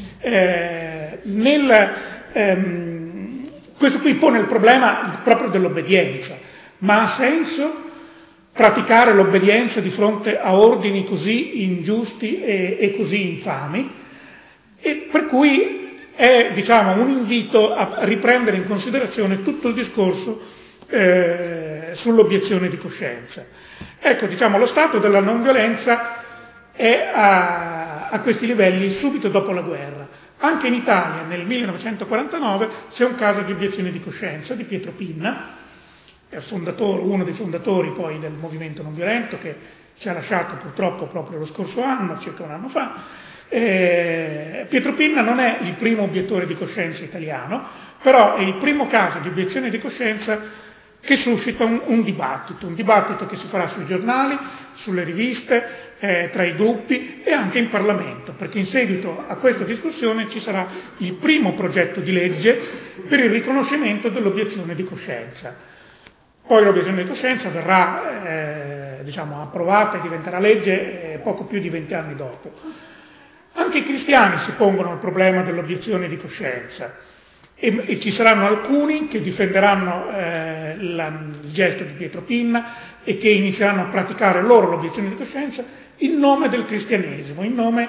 C: Questo qui pone il problema proprio dell'obbedienza, ma ha senso praticare l'obbedienza di fronte a ordini così ingiusti e così infami? E per cui è, diciamo, un invito a riprendere in considerazione tutto il discorso sull'obiezione di coscienza. Ecco, diciamo, lo stato della non violenza è a questi livelli subito dopo la guerra. Anche in Italia nel 1949 c'è un caso di obiezione di coscienza di Pietro Pinna, uno dei fondatori poi del movimento non violento, che ci ha lasciato purtroppo proprio lo scorso anno, circa un anno fa. Pietro Pinna non è il primo obiettore di coscienza italiano, però è il primo caso di obiezione di coscienza che suscita un dibattito che si farà sui giornali, sulle riviste, tra i gruppi e anche in Parlamento, perché in seguito a questa discussione ci sarà il primo progetto di legge per il riconoscimento dell'obiezione di coscienza. Poi l'obiezione di coscienza verrà approvata e diventerà legge poco più di 20 anni dopo. Anche i cristiani si pongono il problema dell'obiezione di coscienza. E ci saranno alcuni che difenderanno il gesto di Pietro Pinna e che inizieranno a praticare loro l'obiezione di coscienza in nome del cristianesimo, in nome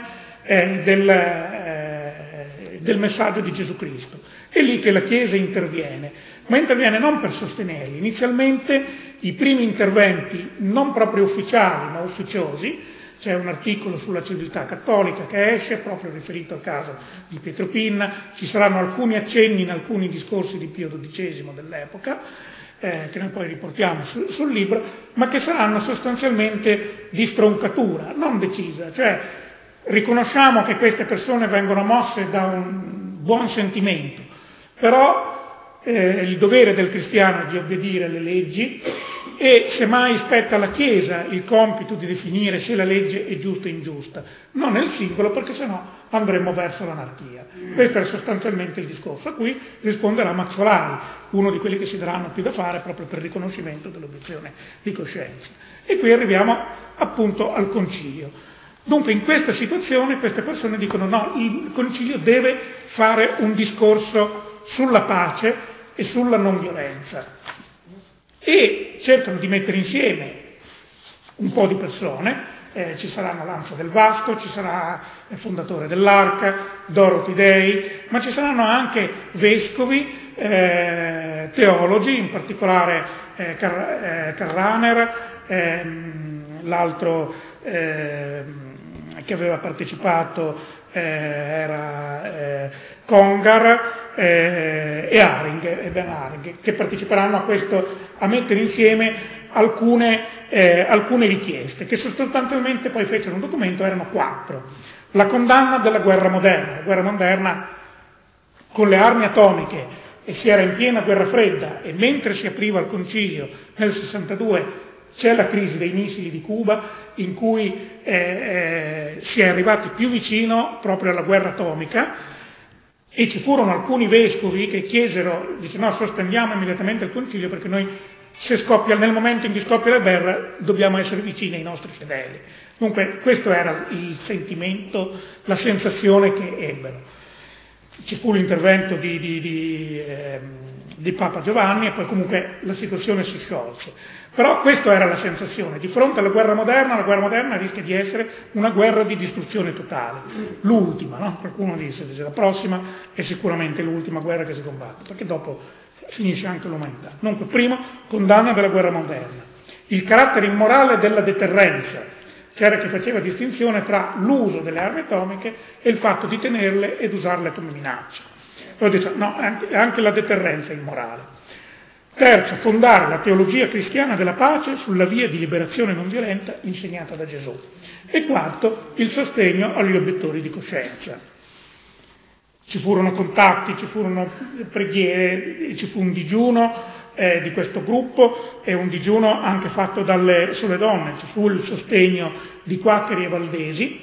C: del messaggio di Gesù Cristo. È lì che la Chiesa interviene, ma interviene non per sostenerli. Inizialmente i primi interventi non proprio ufficiali, ma ufficiosi. C'è un articolo sulla civiltà cattolica che esce proprio riferito al caso di Pietro Pinna, ci saranno alcuni accenni in alcuni discorsi di Pio XII dell'epoca, che noi poi riportiamo sul libro, ma che saranno sostanzialmente di stroncatura, non decisa, cioè riconosciamo che queste persone vengono mosse da un buon sentimento, però il dovere del cristiano è di obbedire alle leggi e semmai spetta alla Chiesa il compito di definire se la legge è giusta o ingiusta, non è il singolo, perché sennò andremmo verso l'anarchia. Questo è sostanzialmente il discorso, a cui risponderà Mazzolari, uno di quelli che si daranno più da fare proprio per il riconoscimento dell'obiezione di coscienza. E qui arriviamo appunto al concilio. Dunque in questa situazione queste persone dicono no, il concilio deve fare un discorso sulla pace e sulla non violenza. E cercano di mettere insieme un po' di persone, ci saranno Lanza del Vasto, ci sarà il fondatore dell'Arca, Dorothy Day, ma ci saranno anche vescovi, teologi, in particolare Carraner, l'altro che aveva partecipato era Congar e Ben Haring, che parteciperanno a mettere insieme alcune richieste, che sostanzialmente poi fecero un documento, erano 4. La condanna della guerra moderna. La guerra moderna con le armi atomiche, e si era in piena guerra fredda, e mentre si apriva il concilio nel 62 c'è la crisi dei missili di Cuba, in cui si è arrivati più vicino proprio alla guerra atomica, e ci furono alcuni vescovi che chiesero, no, sospendiamo immediatamente il concilio perché noi nel momento in cui scoppia la guerra dobbiamo essere vicini ai nostri fedeli. Dunque questo era il sentimento, la sensazione che ebbero. Ci fu l'intervento di di Papa Giovanni, e poi comunque la situazione si sciolse. Però questa era la sensazione: di fronte alla guerra moderna rischia di essere una guerra di distruzione totale, l'ultima, no? Qualcuno dice la prossima è sicuramente l'ultima guerra che si combatte, perché dopo finisce anche l'umanità. Dunque, primo, condanna della guerra moderna. Il carattere immorale della deterrenza, c'era che faceva distinzione tra l'uso delle armi atomiche e il fatto di tenerle ed usarle come minaccia. Poi dice, no, anche la deterrenza è immorale. Terzo, fondare la teologia cristiana della pace sulla via di liberazione non violenta insegnata da Gesù. E quarto, il sostegno agli obiettori di coscienza. Ci furono contatti, ci furono preghiere, ci fu un digiuno di questo gruppo, e un digiuno anche fatto sulle donne. Ci fu il sostegno di quaccheri e valdesi.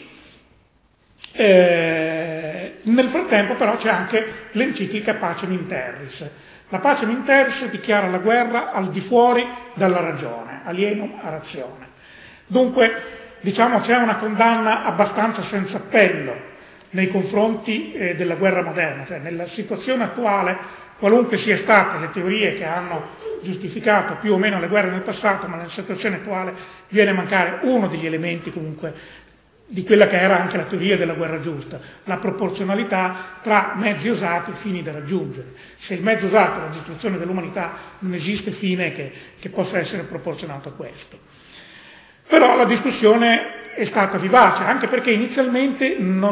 C: Nel frattempo però c'è anche l'enciclica Pacem in Terris. La Pacem in Terris dichiara la guerra al di fuori dalla ragione, alienum a razione. Dunque, diciamo, c'è una condanna abbastanza senza appello nei confronti della guerra moderna, cioè nella situazione attuale, qualunque sia state le teorie che hanno giustificato più o meno le guerre nel passato, ma nella situazione attuale viene a mancare uno degli elementi comunque di quella che era anche la teoria della guerra giusta, la proporzionalità tra mezzi usati e fini da raggiungere. Se il mezzo usato è la distruzione dell'umanità, non esiste fine che possa essere proporzionato a questo. Però la discussione è stata vivace, anche perché inizialmente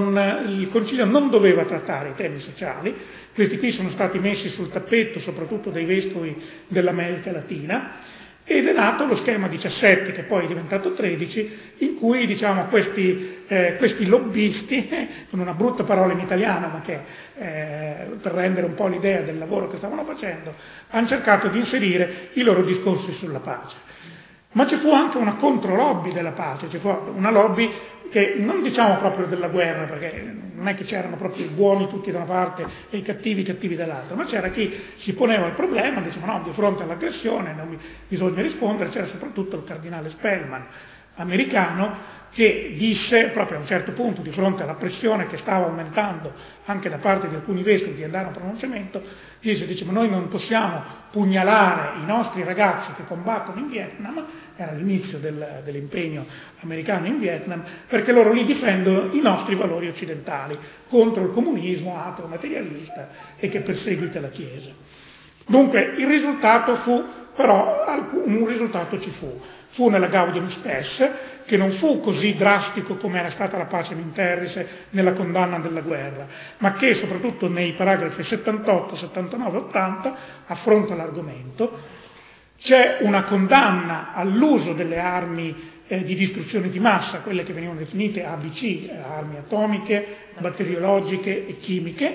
C: il Concilio non doveva trattare i temi sociali. Questi qui sono stati messi sul tappeto soprattutto dai vescovi dell'America Latina, ed è nato lo schema 17, che poi è diventato 13, in cui, diciamo, questi lobbisti, con una brutta parola in italiano, ma che per rendere un po' l'idea del lavoro che stavano facendo, hanno cercato di inserire i loro discorsi sulla pace. Ma ci fu anche una controlobby della pace, ci fu una lobby che non diciamo proprio della guerra, perché non è che c'erano proprio i buoni tutti da una parte e i cattivi dall'altra, ma c'era chi si poneva il problema, diceva no, di fronte all'aggressione non bisogna rispondere. C'era soprattutto il cardinale Spellman, americano, che disse proprio a un certo punto, di fronte alla pressione che stava aumentando anche da parte di alcuni vescovi di andare a un pronunciamento, dice ma noi non possiamo pugnalare i nostri ragazzi che combattono in Vietnam, era l'inizio dell'impegno americano in Vietnam, perché loro lì difendono i nostri valori occidentali contro il comunismo ateo materialista e che perseguita la Chiesa. Dunque il risultato fu, però un risultato ci fu nella Gaudium Spes, che non fu così drastico come era stata la Pacem in Terris nella condanna della guerra, ma che soprattutto nei paragrafi 78, 79 e 80 affronta l'argomento. C'è una condanna all'uso delle armi di distruzione di massa, quelle che venivano definite ABC, armi atomiche, batteriologiche e chimiche,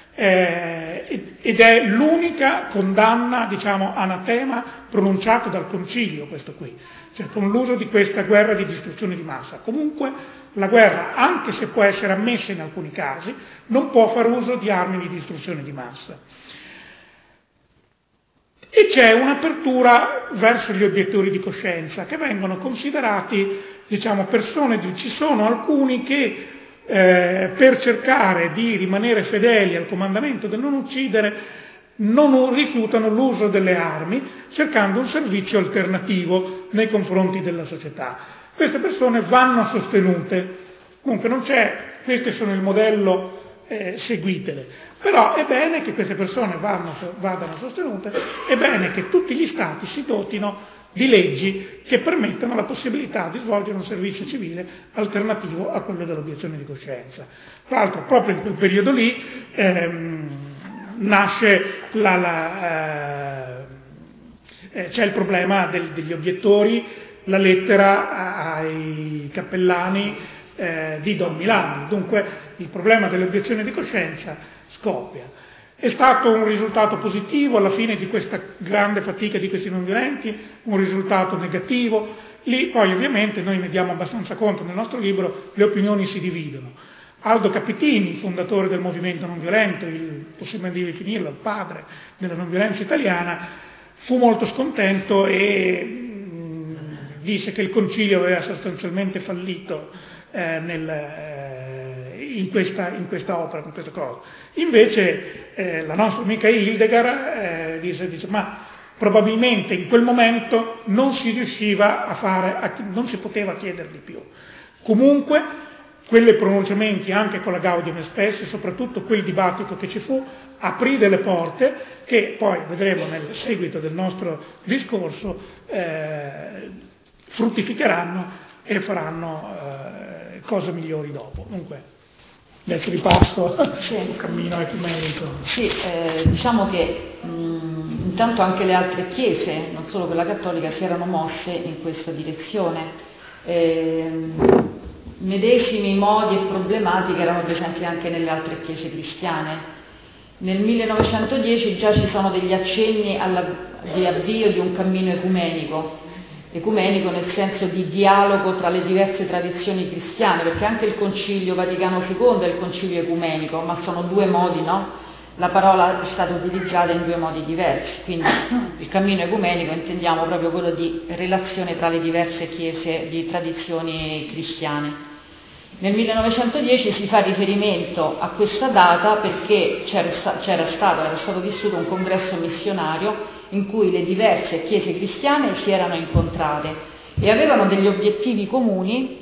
C: ed è l'unica condanna, diciamo, anatema pronunciata dal Concilio, questo qui, cioè con l'uso di questa guerra di distruzione di massa. Comunque la guerra, anche se può essere ammessa in alcuni casi, non può far uso di armi di distruzione di massa. E c'è un'apertura verso gli obiettori di coscienza, che vengono considerati, diciamo, persone ci sono alcuni che per cercare di rimanere fedeli al comandamento del non uccidere non rifiutano l'uso delle armi, cercando un servizio alternativo nei confronti della società. Queste persone vanno sostenute, comunque non c'è, questi sono il modello, seguitele. Però è bene che queste persone vadano sostenute, è bene che tutti gli stati si dotino di leggi che permettano la possibilità di svolgere un servizio civile alternativo a quello dell'obiezione di coscienza. Tra l'altro proprio in quel periodo lì nasce c'è il problema degli obiettori, la lettera ai cappellani di Don Milani. Dunque il problema dell'obiezione di coscienza scoppia. È stato un risultato positivo alla fine di questa grande fatica di questi non violenti, un risultato negativo. Lì poi ovviamente noi ne diamo abbastanza conto nel nostro libro, le opinioni si dividono. Aldo Capitini, fondatore del movimento non violento, possiamo definirlo il padre della non violenza italiana, fu molto scontento e disse che il concilio aveva sostanzialmente fallito in questa opera, in questa cosa. Invece la nostra amica Hildegard dice ma probabilmente in quel momento non si riusciva a fare, non si poteva chiedere di più. Comunque quei pronunciamenti anche con la Gaudium et Spes, soprattutto quel dibattito che ci fu, aprì delle porte che poi vedremo nel seguito del nostro discorso fruttificheranno e faranno cose migliori dopo. Dunque, adesso ripasso sul cammino ecumenico.
B: Sì, diciamo che intanto anche le altre chiese, non solo quella cattolica, si erano mosse in questa direzione. Medesimi modi e problematiche erano presenti anche nelle altre chiese cristiane. Nel 1910 già ci sono degli accenni di avvio di un cammino ecumenico nel senso di dialogo tra le diverse tradizioni cristiane, perché anche il Concilio Vaticano II è il Concilio ecumenico, ma sono due modi, no? La parola è stata utilizzata in due modi diversi, quindi il cammino ecumenico intendiamo proprio quello di relazione tra le diverse chiese di tradizioni cristiane. Nel 1910 si fa riferimento a questa data perché era stato vissuto un congresso missionario in cui le diverse chiese cristiane si erano incontrate e avevano degli obiettivi comuni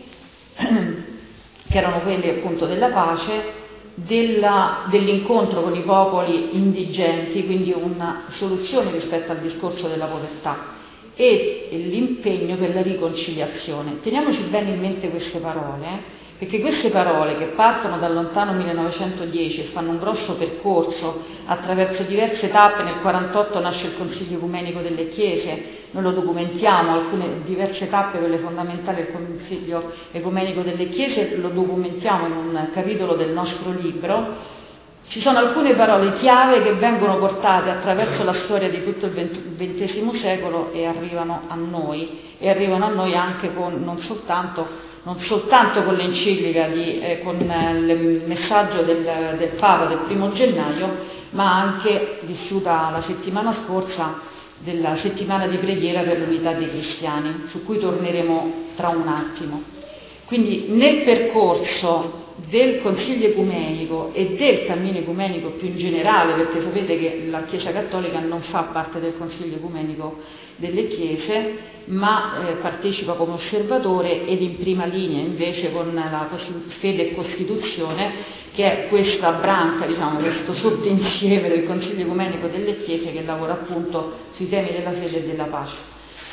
B: che erano quelli appunto della pace, dell'incontro con i popoli indigenti, quindi una soluzione rispetto al discorso della povertà e l'impegno per la riconciliazione. Teniamoci bene in mente queste parole, perché queste parole che partono dal lontano 1910 e fanno un grosso percorso attraverso diverse tappe. Nel 1948 nasce il Consiglio Ecumenico delle Chiese, noi lo documentiamo, alcune diverse tappe, quelle fondamentali del Consiglio Ecumenico delle Chiese, lo documentiamo in un capitolo del nostro libro. Ci sono alcune parole chiave che vengono portate attraverso la storia di tutto il XX secolo e arrivano a noi anche con non soltanto con l'enciclica con il messaggio del Papa del 1° gennaio, ma anche vissuta la settimana scorsa della settimana di preghiera per l'unità dei cristiani, su cui torneremo tra un attimo. Quindi nel percorso del Consiglio Ecumenico e del cammino ecumenico più in generale, perché sapete che la Chiesa Cattolica non fa parte del Consiglio Ecumenico delle Chiese, ma partecipa come osservatore ed in prima linea invece con la Fede e Costituzione, che è questa branca, questo sottoinsieme del Consiglio Ecumenico delle Chiese che lavora appunto sui temi della fede e della pace.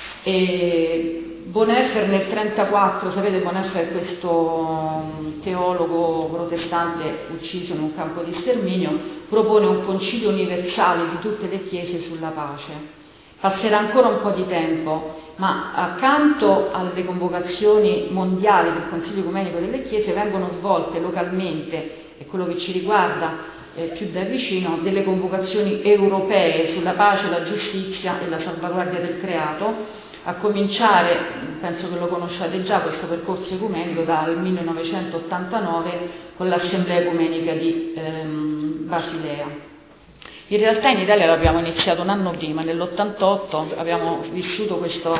B: Bonhoeffer nel 1934, sapete, Bonhoeffer è questo teologo protestante ucciso in un campo di sterminio, propone un concilio universale di tutte le chiese sulla pace. Passerà ancora un po' di tempo, ma accanto alle convocazioni mondiali del Consiglio Ecumenico delle Chiese vengono svolte localmente, e quello che ci riguarda più da vicino, delle convocazioni europee sulla pace, la giustizia e la salvaguardia del creato, a cominciare, penso che lo conosciate già, questo percorso ecumenico dal 1989 con l'Assemblea Ecumenica di Basilea. In realtà in Italia l'abbiamo iniziato un anno prima, nell'88 abbiamo vissuto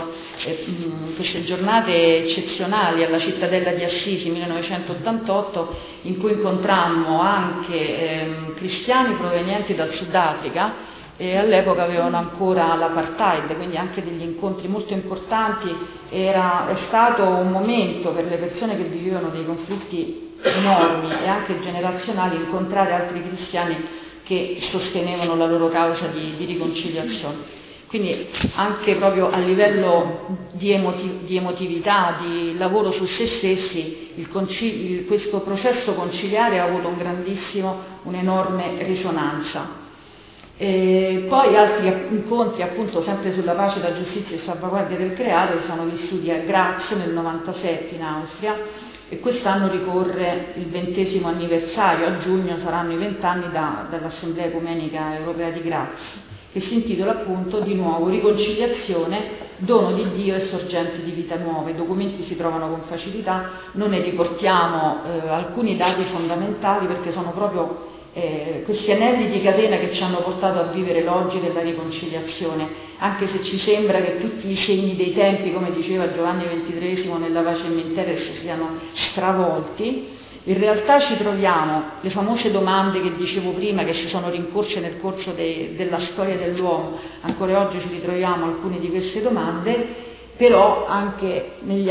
B: queste giornate eccezionali alla Cittadella di Assisi, 1988, in cui incontrammo anche cristiani provenienti dal Sudafrica, e all'epoca avevano ancora l'apartheid, quindi anche degli incontri molto importanti. È stato un momento per le persone che vivevano dei conflitti enormi e anche generazionali incontrare altri cristiani che sostenevano la loro causa di riconciliazione. Quindi anche proprio a livello di emotività, di lavoro su se stessi, questo processo conciliare ha avuto un'enorme risonanza. E poi altri incontri appunto sempre sulla pace, la giustizia e salvaguardia del creato sono vissuti a Graz nel 97 in Austria, e quest'anno ricorre il 20° anniversario, a giugno saranno i 20 anni dall'Assemblea Ecumenica Europea di Graz, che si intitola appunto di nuovo Riconciliazione, dono di Dio e sorgente di vita nuova. I documenti si trovano con facilità, noi ne riportiamo alcuni dati fondamentali perché sono proprio questi anelli di catena che ci hanno portato a vivere l'oggi della riconciliazione, anche se ci sembra che tutti i segni dei tempi, come diceva Giovanni XXIII nella Pacem in Terris, siano stravolti. In realtà ci troviamo le famose domande che dicevo prima, che si sono rincorse nel corso della storia dell'uomo, ancora oggi ci ritroviamo alcune di queste domande, però anche negli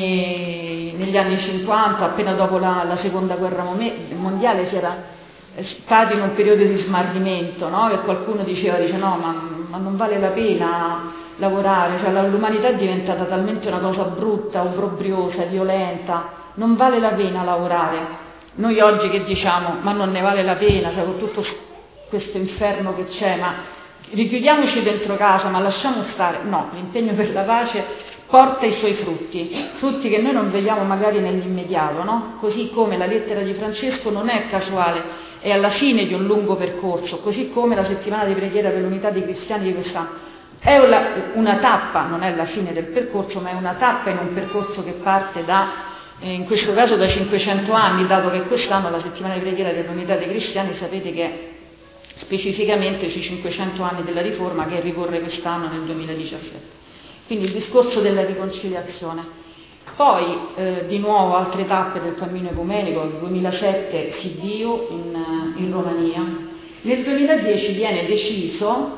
B: anni 50, appena dopo la seconda guerra mondiale, si era stati in un periodo di smarrimento, no? E qualcuno dice no, ma non vale la pena lavorare, cioè l'umanità è diventata talmente una cosa brutta, obbrobriosa, violenta, non vale la pena lavorare. Noi oggi che diciamo, ma non ne vale la pena, cioè con tutto questo inferno che c'è, ma richiudiamoci dentro casa, ma lasciamo stare. No, l'impegno per la pace porta i suoi frutti che noi non vediamo magari nell'immediato, no? Così come la lettera di Francesco non è casuale, è alla fine di un lungo percorso, così come la settimana di preghiera per l'unità dei cristiani di quest'anno. È una tappa, non è la fine del percorso, ma è una tappa in un percorso che parte in questo caso da 500 anni, dato che quest'anno la settimana di preghiera dell'unità dei cristiani sapete che è specificamente sui 500 anni della riforma che ricorre quest'anno nel 2017. Quindi il discorso della riconciliazione. Poi di nuovo altre tappe del cammino ecumenico, nel 2007 Sibiu in Romania. Nel 2010 viene deciso,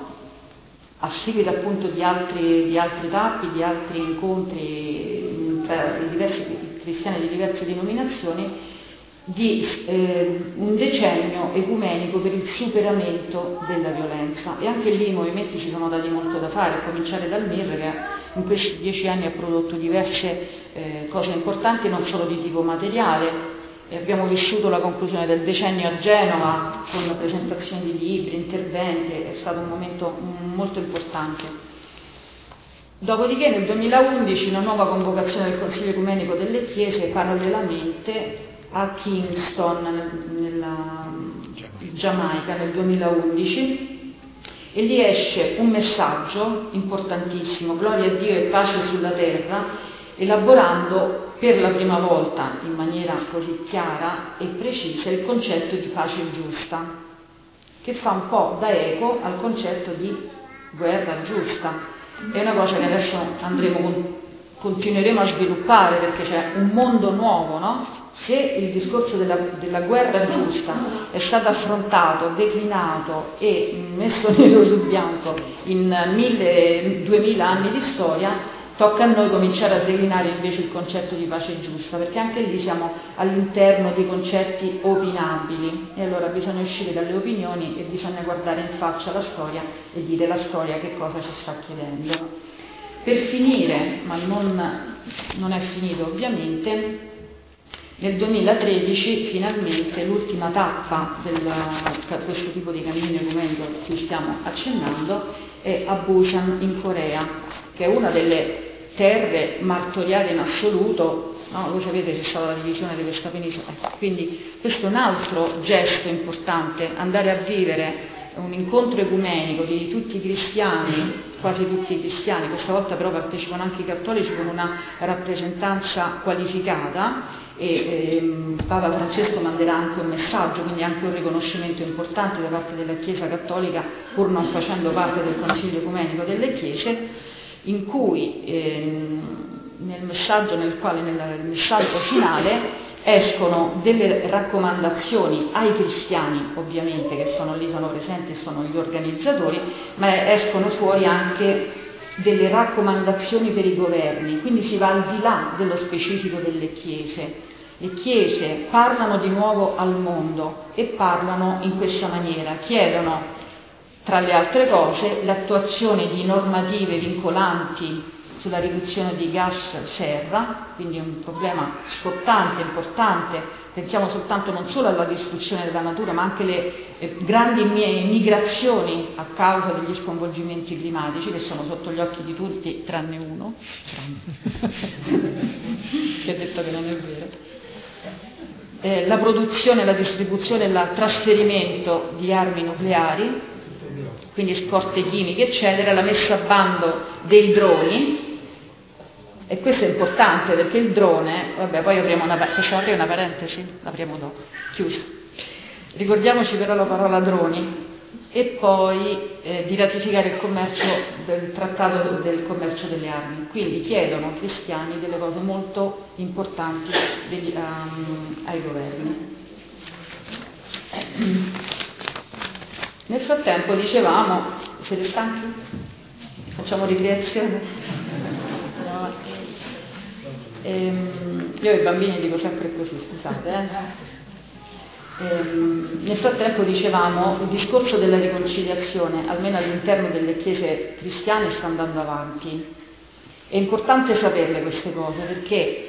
B: a seguito appunto di altri tappi, di altri incontri tra i diversi cristiani di diverse denominazioni, di un decennio ecumenico per il superamento della violenza. E anche lì i movimenti si sono dati molto da fare, a cominciare dal MIR, che in questi 10 anni ha prodotto diverse cose importanti, non solo di tipo materiale. E abbiamo vissuto la conclusione del decennio a Genova con la presentazione di libri, interventi, è stato un momento molto importante. Dopodiché nel 2011 una nuova convocazione del Consiglio Ecumenico delle Chiese, parallelamente a Kingston, nella Giamaica, nel 2011, e lì esce un messaggio importantissimo, gloria a Dio e pace sulla terra, elaborando per la prima volta in maniera così chiara e precisa il concetto di pace giusta, che fa un po' da eco al concetto di guerra giusta. È una cosa che adesso continueremo a sviluppare, perché c'è un mondo nuovo, no? Se il discorso della guerra giusta è stato affrontato, declinato e messo nero su bianco in 2000 anni di storia, tocca a noi cominciare a declinare invece il concetto di pace giusta, perché anche lì siamo all'interno di concetti opinabili, e allora bisogna uscire dalle opinioni e bisogna guardare in faccia la storia e dire la storia che cosa ci sta chiedendo. Per finire, ma non è finito ovviamente, nel 2013 finalmente l'ultima tappa di questo tipo di cammino ecumenico a cui stiamo accennando è a Busan in Corea, che è una delle terre martoriate in assoluto, no? Voi sapete c'è stata la divisione di questa penisola, quindi questo è un altro gesto importante, andare a vivere un incontro ecumenico di tutti i cristiani, quasi tutti i cristiani, questa volta però partecipano anche i cattolici con una rappresentanza qualificata, e Papa Francesco manderà anche un messaggio, quindi anche un riconoscimento importante da parte della Chiesa Cattolica, pur non facendo parte del Consiglio Ecumenico delle Chiese, in cui nel messaggio finale escono delle raccomandazioni ai cristiani, ovviamente, che sono lì, sono presenti, sono gli organizzatori, ma escono fuori anche delle raccomandazioni per i governi, quindi si va al di là dello specifico delle chiese. Le chiese parlano di nuovo al mondo e parlano in questa maniera, chiedono tra le altre cose l'attuazione di normative vincolanti sulla riduzione di gas serra, quindi un problema scottante, importante. Pensiamo soltanto non solo alla distruzione della natura, ma anche alle grandi migrazioni a causa degli sconvolgimenti climatici, che sono sotto gli occhi di tutti, tranne uno, che ha detto che non è vero. La produzione, la distribuzione e il trasferimento di armi nucleari, quindi scorte chimiche, eccetera, la messa a bando dei droni. E questo è importante perché il drone, poi facciamo aprire una parentesi, l'apriamo dopo, chiuso. Ricordiamoci però la parola droni. e poi di ratificare il trattato del commercio delle armi. Quindi chiedono ai cristiani delle cose molto importanti ai governi. Nel frattempo dicevamo, siete stanchi? Facciamo ricreazione? Io ai bambini dico sempre così, scusate. Nel frattempo dicevamo, il discorso della riconciliazione, almeno all'interno delle chiese cristiane, sta andando avanti. È importante saperle queste cose perché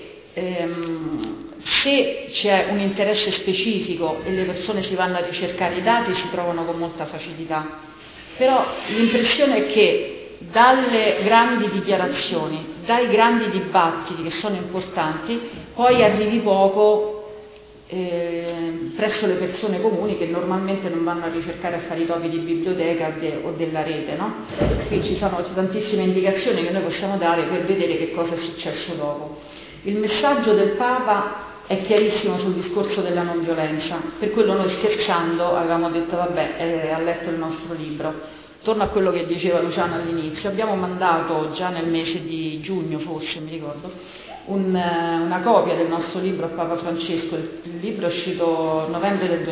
B: se c'è un interesse specifico e le persone si vanno a ricercare i dati si trovano con molta facilità. Però l'impressione è che dalle grandi dichiarazioni, dai grandi dibattiti che sono importanti, poi arrivi poco presso le persone comuni che normalmente non vanno a ricercare a fare i topi di biblioteca o della rete, no? Qui ci sono tantissime indicazioni che noi possiamo dare per vedere che cosa è successo dopo. Il messaggio del Papa è chiarissimo sul discorso della non violenza, per quello noi scherzando avevamo detto vabbè, ha letto il nostro libro. Torno a quello che diceva Luciano all'inizio, abbiamo mandato già nel mese di giugno forse, mi ricordo, una copia del nostro libro a Papa Francesco. Il libro è uscito novembre del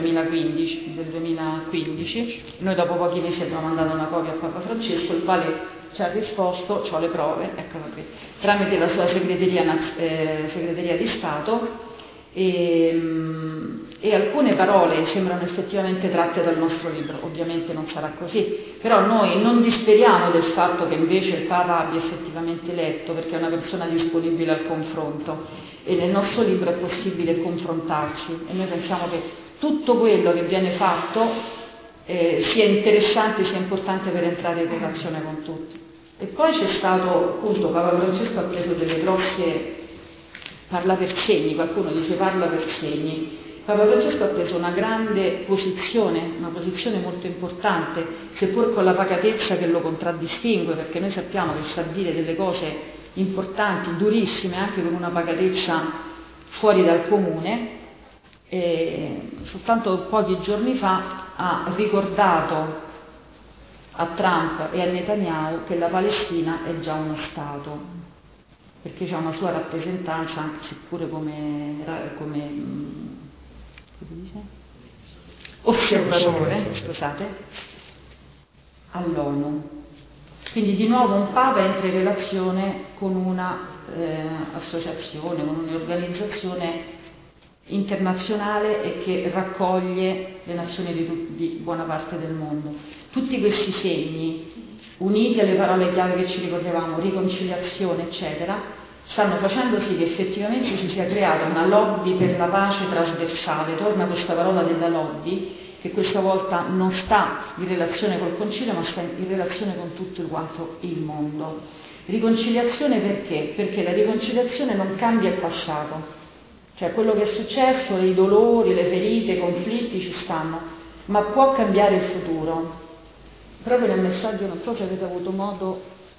B: 2015, noi dopo pochi mesi abbiamo mandato una copia a Papa Francesco, il quale ci ha risposto, ho le prove, eccola qui, tramite la sua segreteria di Stato, e alcune parole sembrano effettivamente tratte dal nostro libro. Ovviamente non sarà così, però noi non disperiamo del fatto che invece il Papa abbia effettivamente letto, perché è una persona disponibile al confronto e nel nostro libro è possibile confrontarci e noi pensiamo che tutto quello che viene fatto sia interessante, sia importante per entrare in relazione con tutti. E poi c'è stato, appunto, Papa Francesco ha preso delle grosse, parla per segni, qualcuno dice parla per segni. Papa Francesco ha preso una grande posizione, una posizione molto importante, seppur con la pacatezza che lo contraddistingue, perché noi sappiamo che sa dire delle cose importanti, durissime, anche con una pacatezza fuori dal comune. E soltanto pochi giorni fa ha ricordato a Trump e a Netanyahu che la Palestina è già uno Stato, perché c'è una sua rappresentanza, seppure come osservatore, scusate, all'ONU. Quindi di nuovo un Papa entra in relazione con una associazione, con un'organizzazione internazionale e che raccoglie le nazioni di buona parte del mondo. Tutti questi segni, uniti alle parole chiave che ci ricordavamo, riconciliazione, eccetera, stanno facendo sì che effettivamente si sia creata una lobby per la pace trasversale. Torna questa parola della lobby, che questa volta non sta in relazione col concilio, ma sta in relazione con tutto quanto il mondo. Riconciliazione perché? Perché la riconciliazione non cambia il passato. Cioè quello che è successo, i dolori, le ferite, i conflitti ci stanno, ma può cambiare il futuro. Proprio nel messaggio, non so se avete avuto modo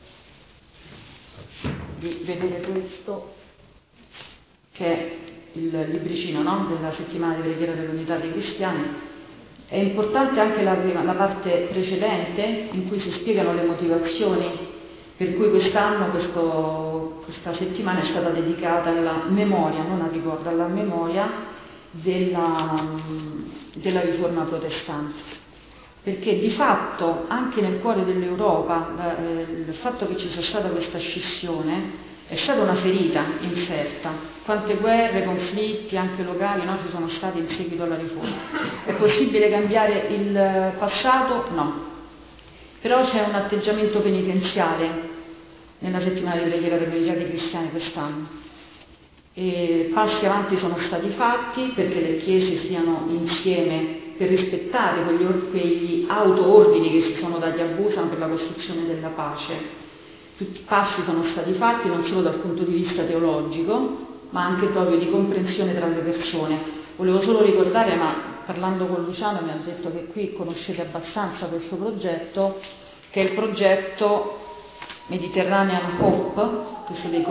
B: di vedere questo, che è il libricino, no? Della settimana di preghiera dell'unità dei cristiani. È importante anche la parte precedente in cui si spiegano le motivazioni per cui quest'anno questa settimana è stata dedicata alla memoria, non al ricordo, alla memoria della riforma protestante. Perché di fatto anche nel cuore dell'Europa il fatto che ci sia stata questa scissione è stata una ferita inferta. Quante guerre, conflitti anche locali, no, ci sono stati in seguito alla riforma. È possibile cambiare il passato? No. Però c'è un atteggiamento penitenziale nella settimana di preghiera per l'unità dei cristiani quest'anno. E passi avanti sono stati fatti perché le chiese siano insieme per rispettare quegli auto-ordini che si sono dati a Busan per la costruzione della pace. Tutti i passi sono stati fatti non solo dal punto di vista teologico, ma anche proprio di comprensione tra le persone. Volevo solo ricordare, ma parlando con Luciano mi ha detto che qui conoscete abbastanza questo progetto, che è il progetto Mediterranean Hope, che sono dei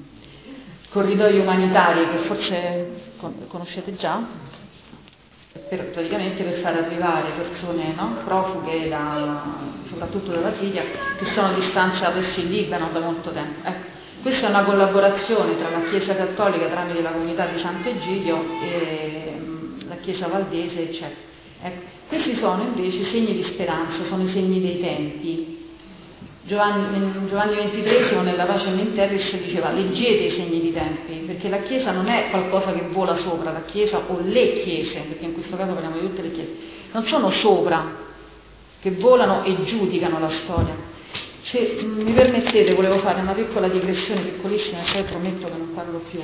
B: corridoi umanitari che forse conoscete già, praticamente per far arrivare persone, no, profughe soprattutto dalla Siria, che sono distanziate presso il Libano da molto tempo. Ecco, questa è una collaborazione tra la Chiesa Cattolica tramite la comunità di Sant'Egidio e la Chiesa Valdese, eccetera. Ecco, questi sono invece segni di speranza, sono i segni dei tempi. Giovanni XXIII nella Pacem in Terris diceva: leggete i segni di tempi, perché la Chiesa non è qualcosa che vola sopra, la Chiesa o le Chiese, perché in questo caso parliamo di tutte le Chiese, non sono sopra, che volano e giudicano la storia. Se mi permettete, volevo fare una piccola digressione, piccolissima, e poi prometto che non parlo più,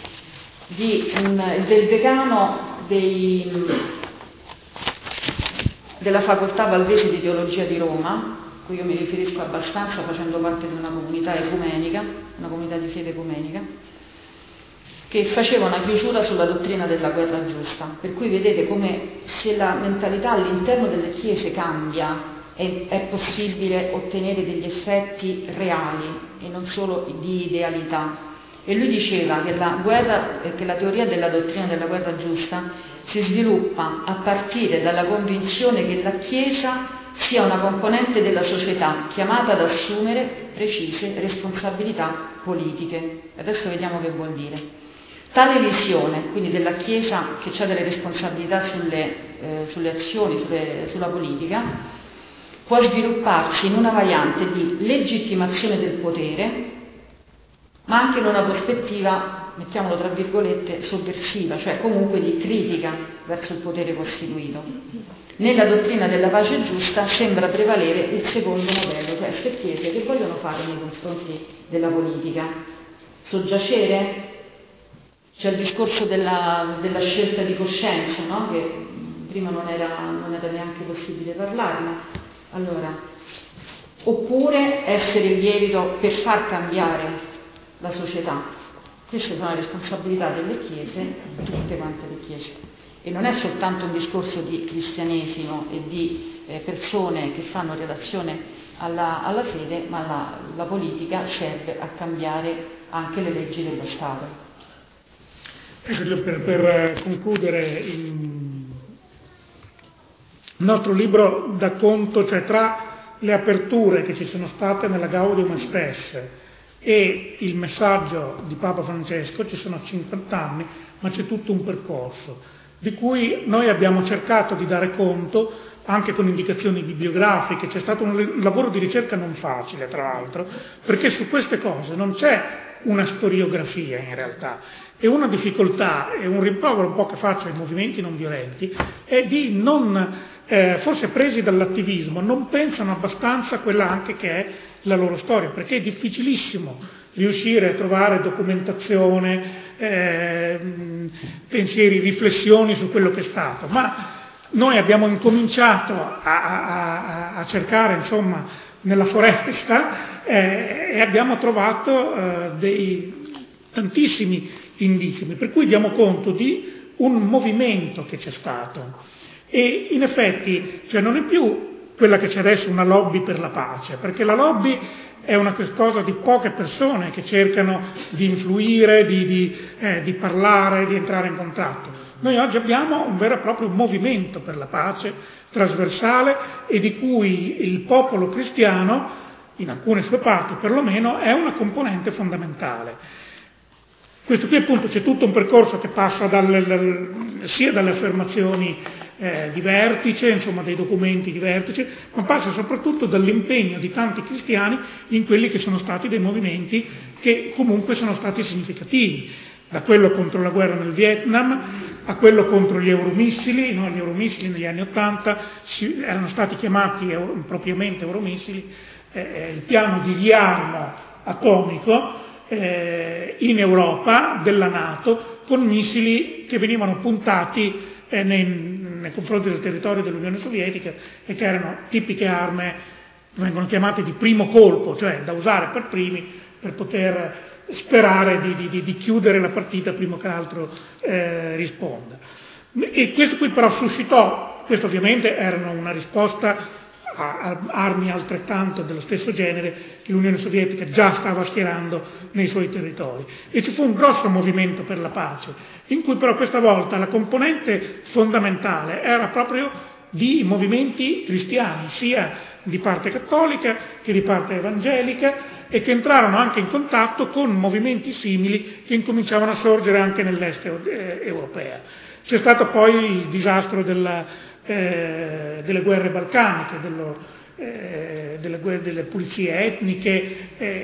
B: del decano della Facoltà Valdese di Teologia di Roma, a cui io mi riferisco abbastanza facendo parte di una comunità ecumenica, una comunità di fede ecumenica, che faceva una chiusura sulla dottrina della guerra giusta, per cui vedete come se la mentalità all'interno delle chiese cambia è possibile ottenere degli effetti reali e non solo di idealità. E lui diceva che la teoria della dottrina della guerra giusta si sviluppa a partire dalla convinzione che la Chiesa sia una componente della società chiamata ad assumere precise responsabilità politiche. Adesso vediamo che vuol dire. Tale visione, quindi della Chiesa che ha delle responsabilità sulle azioni, sulla politica, può svilupparsi in una variante di legittimazione del potere, ma anche in una prospettiva, mettiamolo tra virgolette, sovversiva, cioè comunque di critica verso il potere costituito. Nella dottrina della pace giusta sembra prevalere il secondo modello, cioè queste chiese che vogliono fare nei confronti della politica. Soggiacere? C'è il discorso della scelta di coscienza, no? Che prima non era neanche possibile parlarne. Allora, oppure essere il lievito per far cambiare la società. Queste sono le responsabilità delle chiese, tutte quante le chiese. E non è soltanto un discorso di cristianesimo e di persone che fanno relazione alla fede, ma la politica serve a cambiare anche le leggi dello Stato.
C: Per concludere, il nostro libro dà conto, cioè tra le aperture che ci sono state nella Gaudium Spes e il messaggio di Papa Francesco, ci sono 50 anni, ma c'è tutto un percorso di cui noi abbiamo cercato di dare conto anche con indicazioni bibliografiche. C'è stato un lavoro di ricerca non facile, tra l'altro, perché su queste cose non c'è una storiografia in realtà, e una difficoltà e un rimprovero un po' che faccio ai movimenti non violenti è di non, forse presi dall'attivismo, non pensano abbastanza a quella anche che è la loro storia, perché è difficilissimo riuscire a trovare documentazione, pensieri, riflessioni su quello che è stato, ma noi abbiamo incominciato a cercare, insomma, nella foresta e abbiamo trovato tantissimi indizi, per cui diamo conto di un movimento che c'è stato. E in effetti, cioè, non è più quella che c'è adesso una lobby per la pace, perché la lobby è una cosa di poche persone che cercano di influire, di parlare, di entrare in contatto. Noi oggi abbiamo un vero e proprio movimento per la pace trasversale e di cui il popolo cristiano, in alcune sue parti perlomeno, è una componente fondamentale. Questo qui appunto c'è tutto un percorso che passa sia dalle affermazioni di vertice, insomma dei documenti di vertice, ma passa soprattutto dall'impegno di tanti cristiani in quelli che sono stati dei movimenti che comunque sono stati significativi, da quello contro la guerra nel Vietnam a quello contro gli euromissili. Gli euromissili negli anni '80 erano stati chiamati propriamente euromissili, il piano di riarmo atomico in Europa della NATO con missili che venivano puntati nei confronti del territorio dell'Unione Sovietica e che erano tipiche armi, vengono chiamate di primo colpo, cioè da usare per primi per poter sperare di chiudere la partita prima che l'altro risponda. E questo qui però suscitò, questo ovviamente era una risposta armi altrettanto dello stesso genere che l'Unione Sovietica già stava schierando nei suoi territori. E ci fu un grosso movimento per la pace, in cui però questa volta la componente fondamentale era proprio di movimenti cristiani, sia di parte cattolica che di parte evangelica, e che entrarono anche in contatto con movimenti simili che incominciavano a sorgere anche nell'est europea. C'è stato poi il disastro delle guerre balcaniche, delle pulizie etniche,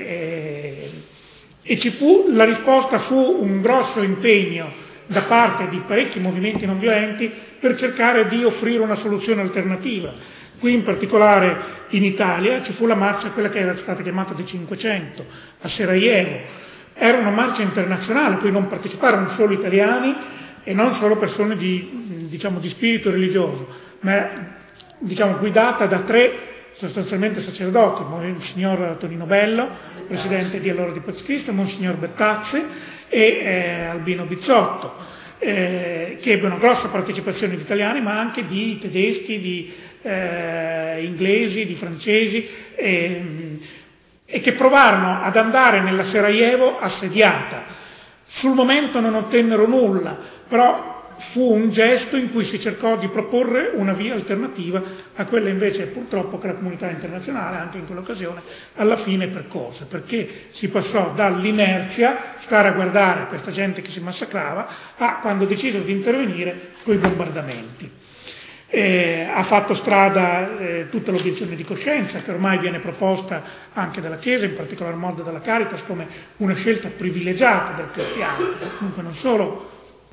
C: e la risposta fu un grosso impegno da parte di parecchi movimenti non violenti per cercare di offrire una soluzione alternativa. Qui in particolare in Italia ci fu la marcia, quella che era stata chiamata dei 500, a Sarajevo. Era una marcia internazionale, a cui non parteciparono solo italiani e non solo persone di spirito religioso, ma guidata da 3 sostanzialmente sacerdoti, Monsignor Tonino Bello, presidente di allora di Pax Christi, Monsignor Bettazzi e Albino Bizzotto, che ebbero grossa partecipazione di italiani, ma anche di tedeschi, di inglesi, di francesi, e che provarono ad andare nella Sarajevo assediata. Sul momento non ottennero nulla, però fu un gesto in cui si cercò di proporre una via alternativa a quella invece purtroppo che la comunità internazionale anche in quell'occasione alla fine percorse, perché si passò dall'inerzia, stare a guardare questa gente che si massacrava, a quando decisero di intervenire con i bombardamenti. Ha fatto strada tutta l'obiezione di coscienza, che ormai viene proposta anche dalla Chiesa, in particolar modo dalla Caritas, come una scelta privilegiata del cristiano. Dunque non solo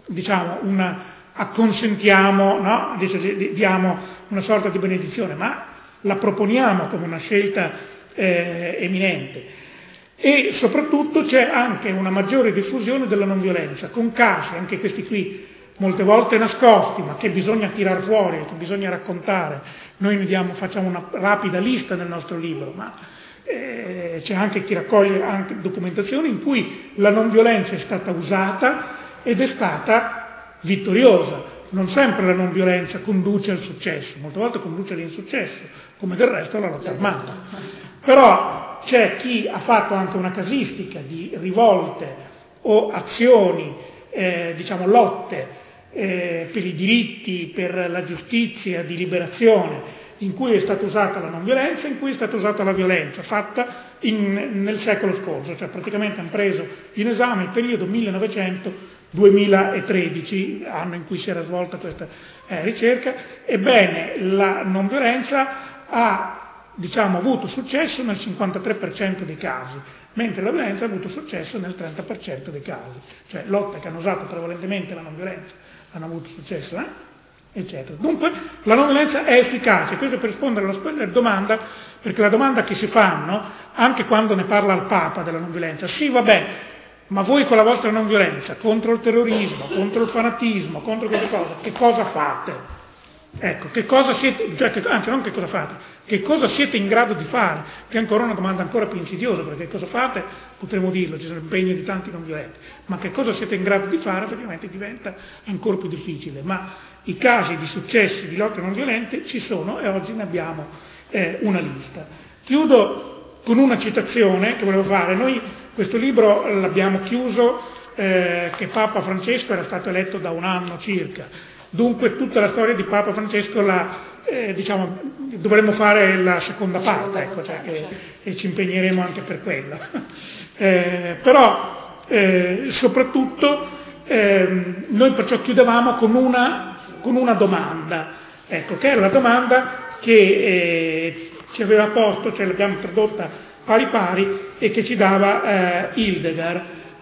C: acconsentiamo, no? Diamo una sorta di benedizione, ma la proponiamo come una scelta eminente. E soprattutto c'è anche una maggiore diffusione della non violenza, con casi, anche questi qui, molte volte nascosti, ma che bisogna tirar fuori, che bisogna raccontare. Noi facciamo una rapida lista nel nostro libro, ma c'è anche chi raccoglie anche documentazioni in cui la non violenza è stata usata ed è stata vittoriosa. Non sempre la non violenza conduce al successo, molte volte conduce all'insuccesso, come del resto la lotta armata. Però c'è chi ha fatto anche una casistica di rivolte o azioni, lotte per i diritti, per la giustizia, di liberazione, in cui è stata usata la non violenza, in cui è stata usata la violenza, fatta nel secolo scorso, cioè praticamente hanno preso in esame il periodo 1900-2013, anno in cui si era svolta questa ricerca. Ebbene, la non violenza ha avuto successo nel 53% dei casi, mentre la violenza ha avuto successo nel 30% dei casi. Cioè lotte che hanno usato prevalentemente la non violenza hanno avuto successo, eccetera. Dunque la non violenza è efficace. Questo per rispondere alla domanda, perché la domanda che si fanno, anche quando ne parla il Papa della non violenza, sì vabbè, ma voi con la vostra non violenza, contro il terrorismo, contro il fanatismo, contro queste cose, che cosa fate? Ecco, che cosa siete, anche non che cosa fate, che cosa siete in grado di fare? Che è ancora una domanda ancora più insidiosa, perché cosa fate, potremmo dirlo, ci sono impegni di tanti non violenti, ma che cosa siete in grado di fare effettivamente diventa ancora più difficile. Ma i casi di successi di lotte non violente ci sono e oggi ne abbiamo una lista. Chiudo con una citazione che volevo fare. Noi questo libro l'abbiamo chiuso che Papa Francesco era stato eletto da un anno circa. Dunque tutta la storia di Papa Francesco dovremmo fare la seconda parte, e ci impegneremo anche per quella. Però soprattutto noi perciò chiudevamo con una domanda, che era la domanda che ci aveva posto, cioè l'abbiamo tradotta pari pari, e che ci dava Hildegard,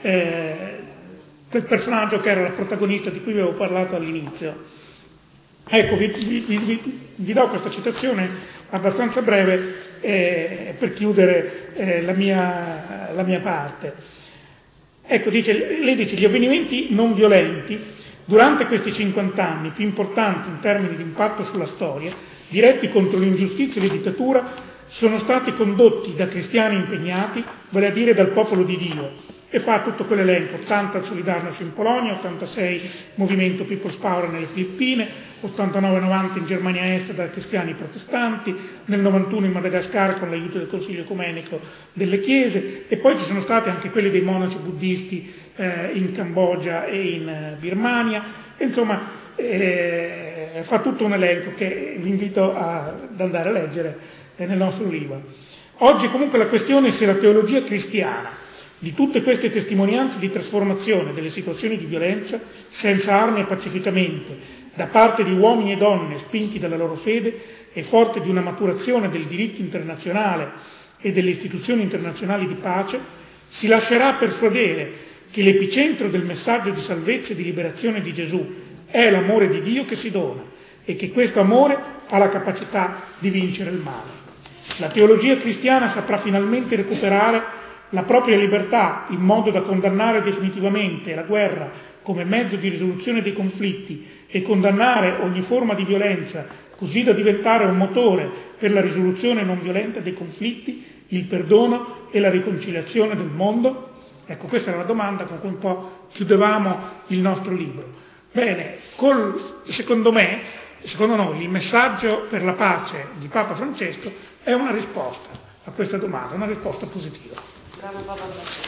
C: quel personaggio che era la protagonista di cui vi avevo parlato all'inizio. Ecco, vi do questa citazione abbastanza breve per chiudere la mia parte. Ecco, lei dice: gli avvenimenti non violenti durante questi 50 anni, più importanti in termini di impatto sulla storia, diretti contro l'ingiustizia e la dittatura, sono stati condotti da cristiani impegnati vale a dire dal popolo di Dio, e fa tutto quell'elenco: 80 Solidarnosc in Polonia, 86 Movimento People's Power nelle Filippine, 89-90 in Germania Est da cristiani protestanti, nel 91 in Madagascar con l'aiuto del Consiglio Ecumenico delle Chiese, e poi ci sono stati anche quelli dei monaci buddisti in Cambogia e in Birmania, e insomma fa tutto un elenco che vi invito ad andare a leggere nel nostro libro. Oggi comunque la questione è se la teologia cristiana di tutte queste testimonianze di trasformazione delle situazioni di violenza, senza armi e pacificamente, da parte di uomini e donne spinti dalla loro fede e forte di una maturazione del diritto internazionale e delle istituzioni internazionali di pace, si lascerà persuadere che l'epicentro del messaggio di salvezza e di liberazione di Gesù è l'amore di Dio che si dona e che questo amore ha la capacità di vincere il male. La teologia cristiana saprà finalmente recuperare la propria libertà in modo da condannare definitivamente la guerra come mezzo di risoluzione dei conflitti e condannare ogni forma di violenza, così da diventare un motore per la risoluzione non violenta dei conflitti, il perdono e la riconciliazione del mondo? Ecco, questa era la domanda con cui un po' chiudevamo il nostro libro. Bene, secondo noi il messaggio per la pace di Papa Francesco è una risposta a questa domanda, una risposta positiva.
B: Bravo Papa Francesco.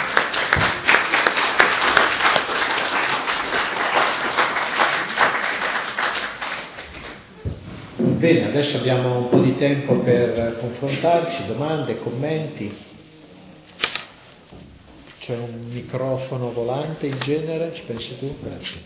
A: Bene, adesso abbiamo un po' di tempo per confrontarci, domande, commenti. C'è un microfono volante in genere, ci pensi tu? Grazie.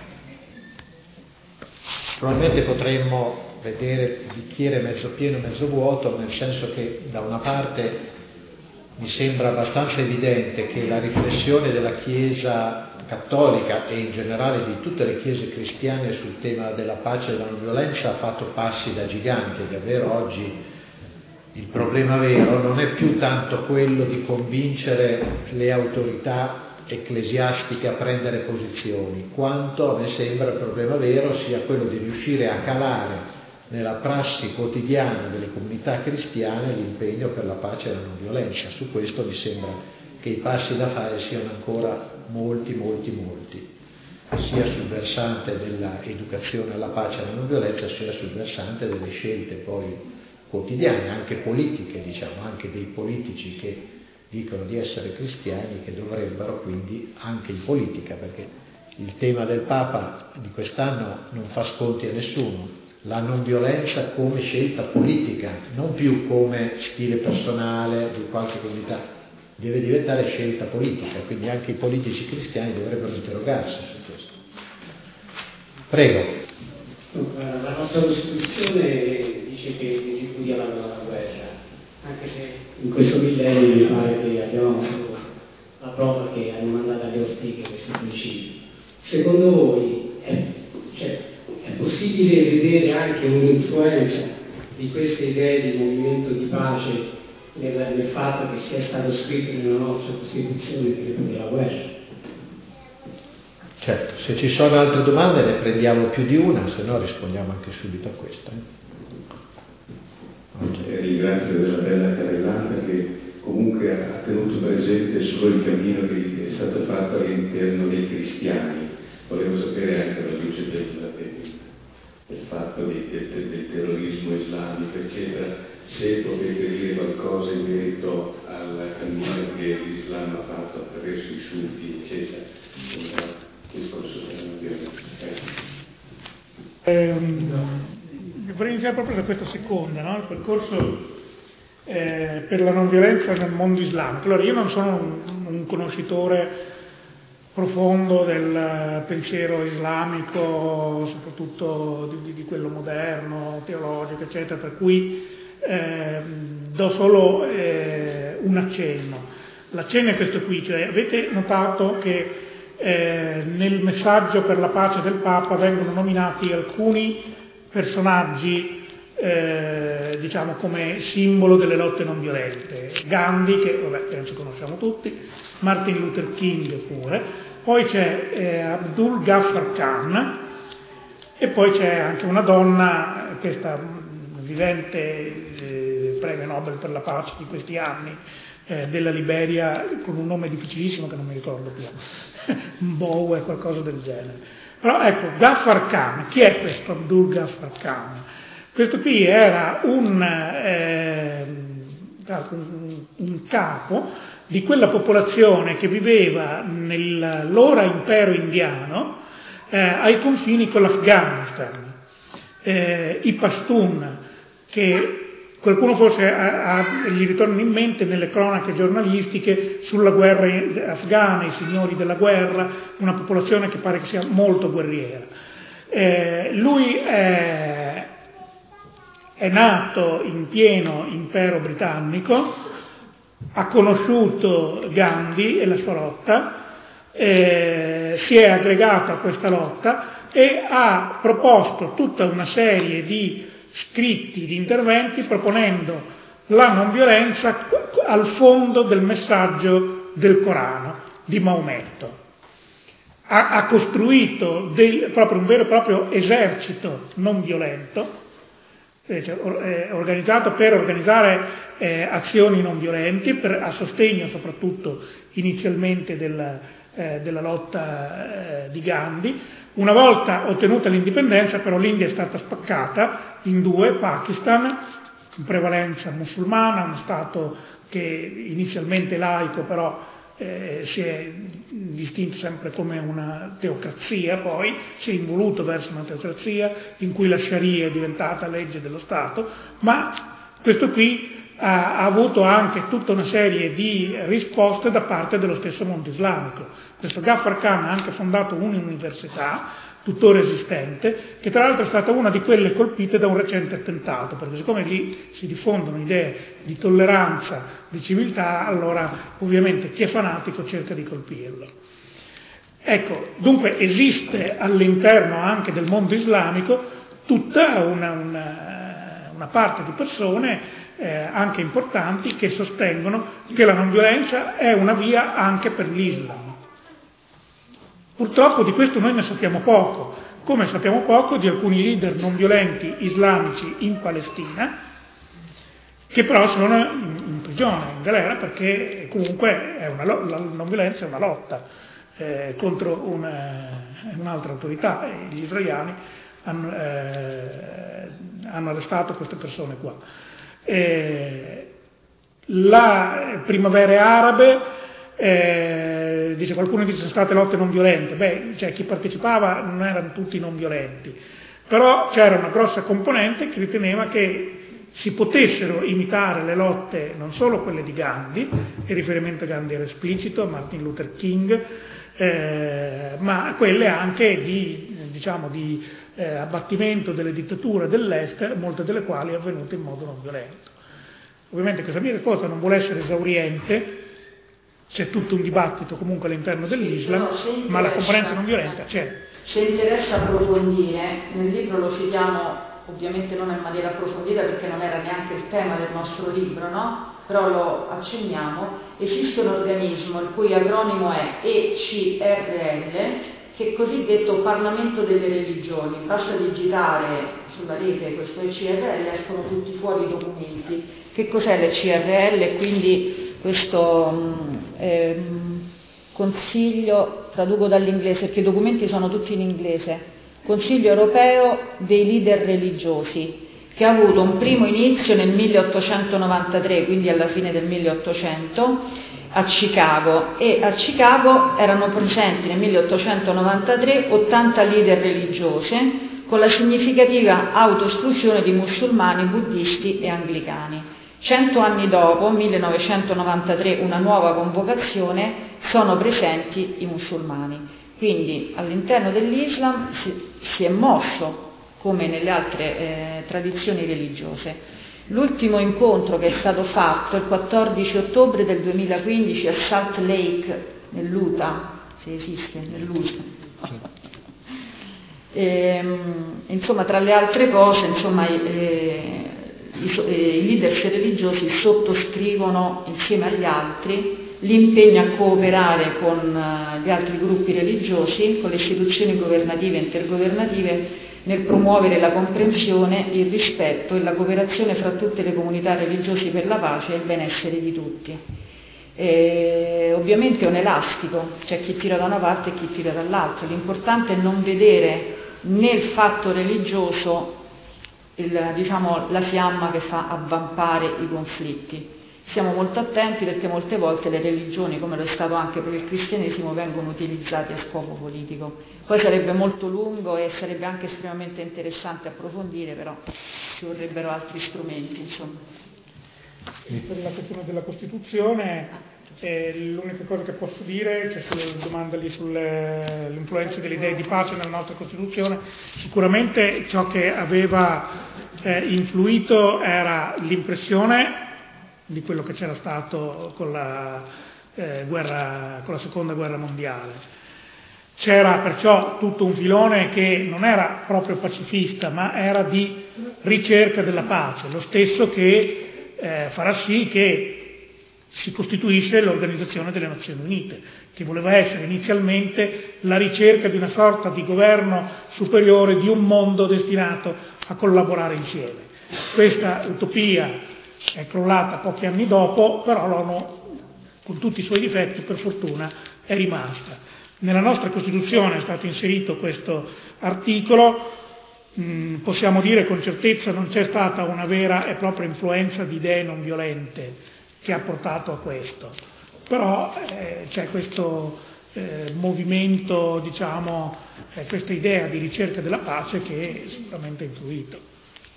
A: Probabilmente potremmo vedere il bicchiere mezzo pieno, mezzo vuoto, nel senso che da una parte mi sembra abbastanza evidente che la riflessione della Chiesa cattolica e in generale di tutte le chiese cristiane sul tema della pace e della non violenza ha fatto passi da gigante. Davvero oggi il problema vero non è più tanto quello di convincere le autorità ecclesiastiche a prendere posizioni, quanto a me sembra il problema vero sia quello di riuscire a calare nella prassi quotidiana delle comunità cristiane l'impegno per la pace e la non violenza. Su questo mi sembra che i passi da fare siano ancora molti, sia sul versante dell'educazione alla pace e alla non violenza, sia sul versante delle scelte poi quotidiane, anche politiche, diciamo, anche dei politici che dicono di essere cristiani, che dovrebbero quindi anche in politica, perché il tema del Papa di quest'anno non fa sconti a nessuno, la non violenza come scelta politica, non più come stile personale di qualche comunità, deve diventare scelta politica, quindi anche i politici cristiani dovrebbero interrogarsi su questo. Prego.
D: La nostra Costituzione dice che i giudei vanno alla guerra, anche se in questo millennio mi pare che abbiamo avuto la prova che hanno mandato alle ortiche questi principi. Secondo voi è possibile vedere anche un'influenza di queste idee di movimento di pace nel fatto che sia stato scritto nella nostra Costituzione per la guerra?
A: Certo, se ci sono altre domande ne prendiamo più di una, se no rispondiamo anche subito a questa.
E: Ringrazio della bella carrellata che comunque ha tenuto presente solo il cammino che è stato fatto all'interno dei cristiani. Volevo sapere anche alla luce del fatto del terrorismo islamico, eccetera, se potete dire qualcosa in merito al cammino che l'Islam ha fatto attraverso i sufi, eccetera.
C: Vorrei iniziare proprio da questa seconda, no? Il percorso per la non violenza nel mondo islamico. Allora, io non sono un conoscitore profondo del pensiero islamico, soprattutto di quello moderno, teologico, eccetera, per cui do solo un accenno. L'accenno è questo qui, cioè avete notato che nel messaggio per la pace del Papa vengono nominati alcuni personaggi diciamo come simbolo delle lotte non violente. Gandhi, che penso conosciamo tutti, Martin Luther King pure, poi c'è Abdul Ghaffar Khan e poi c'è anche una donna, questa vivente il premio Nobel per la pace di questi anni, della Liberia, con un nome difficilissimo che non mi ricordo più, Mbowe, qualcosa del genere. Però ecco, Ghaffar Khan, chi è questo Abdul Ghaffar Khan? Questo qui era un capo di quella popolazione che viveva nell'ora impero indiano ai confini con l'Afghanistan, i Pashtun, che qualcuno forse gli ritornano in mente nelle cronache giornalistiche sulla guerra afghana, i signori della guerra, una popolazione che pare che sia molto guerriera. Lui è nato in pieno impero britannico, ha conosciuto Gandhi e la sua lotta, si è aggregato a questa lotta e ha proposto tutta una serie di scritti, di interventi, proponendo la non violenza al fondo del messaggio del Corano di Maometto. Ha costruito proprio un vero e proprio esercito non violento, organizzato per organizzare azioni non violenti, a sostegno soprattutto inizialmente della lotta di Gandhi. Una volta ottenuta l'indipendenza, però, l'India è stata spaccata in due: Pakistan, in prevalenza musulmana, uno stato che inizialmente laico, però si è distinto sempre come una teocrazia, poi si è involuto verso una teocrazia in cui la Sharia è diventata legge dello Stato, ma questo qui ha avuto anche tutta una serie di risposte da parte dello stesso mondo islamico. Questo Ghaffar Khan ha anche fondato un'università, tuttora esistente, che tra l'altro è stata una di quelle colpite da un recente attentato, perché siccome lì si diffondono idee di tolleranza, di civiltà, allora ovviamente chi è fanatico cerca di colpirlo. Ecco, dunque esiste all'interno anche del mondo islamico tutta una parte di persone anche importanti che sostengono che la non violenza è una via anche per l'Islam. Purtroppo di questo noi ne sappiamo poco, come sappiamo poco di alcuni leader non violenti islamici in Palestina, che però sono in prigione, in galera, perché comunque la non violenza è una lotta contro un'altra autorità, e gli israeliani hanno arrestato queste persone qua. La primavere arabe, dice qualcuno dice sono state lotte non violente, cioè chi partecipava non erano tutti non violenti, però c'era una grossa componente che riteneva che si potessero imitare le lotte, non solo quelle di Gandhi, il riferimento a Gandhi era esplicito, a Martin Luther King, ma quelle anche di abbattimento delle dittature dell'Est, molte delle quali avvenute in modo non violento. Ovviamente questa mia risposta non vuole essere esauriente, c'è tutto un dibattito comunque all'interno dell'Islam, ma la componente non violenta c'è.
B: Se interessa approfondire, nel libro lo citiamo ovviamente non in maniera approfondita perché non era neanche il tema del nostro libro, no? Però lo accenniamo. Esiste un organismo il cui acronimo è ECRL, che è cosiddetto Parlamento delle Religioni. Basta digitare sulla rete questo ECRL, escono tutti fuori i documenti. Che cos'è l'ECRL? Quindi questo consiglio, traduco dall'inglese perché i documenti sono tutti in inglese, Consiglio europeo dei leader religiosi, che ha avuto un primo inizio nel 1893, quindi alla fine del 1800, a Chicago, e a Chicago erano presenti nel 1893 80 leader religiose, con la significativa autoesclusione di musulmani, buddisti e anglicani. 100 anni dopo, 1993, una nuova convocazione, sono presenti i musulmani. Quindi all'interno dell'Islam si è mosso come nelle altre tradizioni religiose. L'ultimo incontro che è stato fatto il 14 ottobre del 2015 a Salt Lake, nell'Utah, se esiste, nell'Utah. Insomma, tra le altre cose, i leader religiosi sottoscrivono insieme agli altri l'impegno a cooperare con gli altri gruppi religiosi, con le istituzioni governative e intergovernative nel promuovere la comprensione, il rispetto e la cooperazione fra tutte le comunità religiose per la pace e il benessere di tutti. Ovviamente è un elastico, c'è chi tira da una parte e chi tira dall'altra, l'importante è non vedere nel fatto religioso la fiamma che fa avvampare i conflitti. Siamo molto attenti perché molte volte le religioni, come lo è stato anche per il cristianesimo, vengono utilizzate a scopo politico. Poi sarebbe molto lungo e sarebbe anche estremamente interessante approfondire, però ci vorrebbero altri strumenti, insomma.
C: Per la questione della Costituzione, l'unica cosa che posso dire, c'è sulla domanda lì sull'influenza delle idee di pace nella nostra Costituzione, sicuramente ciò che aveva influito era l'impressione di quello che c'era stato con la seconda guerra mondiale. C'era perciò tutto un filone che non era proprio pacifista, ma era di ricerca della pace, lo stesso che farà sì che si costituisce l'Organizzazione delle Nazioni Unite, che voleva essere inizialmente la ricerca di una sorta di governo superiore di un mondo destinato a collaborare insieme. Questa utopia è crollata pochi anni dopo, però con tutti i suoi difetti, per fortuna, è rimasta. Nella nostra Costituzione è stato inserito questo articolo, possiamo dire con certezza non c'è stata una vera e propria influenza di idee non violente che ha portato a questo, però c'è questo movimento, questa idea di ricerca della pace che sicuramente ha influito.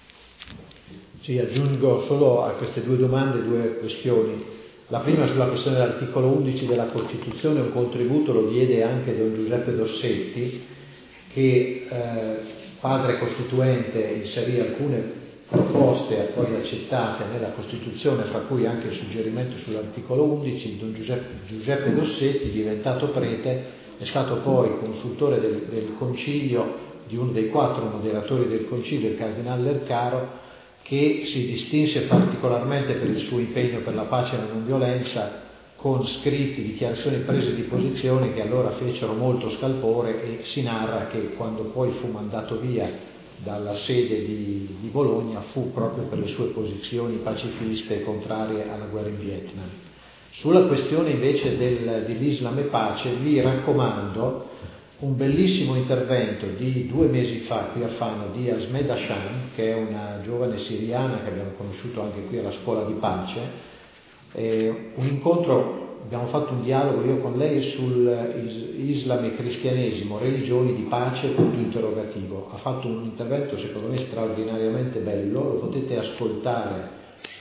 A: Sì, aggiungo solo a queste due domande due questioni. La prima sulla questione dell'articolo 11 della Costituzione, un contributo lo diede anche Don Giuseppe Dossetti, che padre costituente inserì alcune proposte poi accettate nella Costituzione, fra cui anche il suggerimento sull'articolo 11. Don Giuseppe Dossetti, diventato prete, è stato poi consultore del concilio di uno dei 4 moderatori del concilio, il cardinale Lercaro, che si distinse particolarmente per il suo impegno per la pace e la non violenza, con scritti, dichiarazioni, prese di posizione che allora fecero molto scalpore, e si narra che quando poi fu mandato via dalla sede di Bologna fu proprio per le sue posizioni pacifiste e contrarie alla guerra in Vietnam. Sulla questione invece dell'Islam e pace vi raccomando un bellissimo intervento di 2 mesi fa qui a Fano di Asmed Hashan, che è una giovane siriana che abbiamo conosciuto anche qui alla scuola di pace. Un incontro, abbiamo fatto un dialogo io con lei sull'Islam e cristianesimo, religioni di pace, punto interrogativo. Ha fatto un intervento secondo me straordinariamente bello, lo potete ascoltare su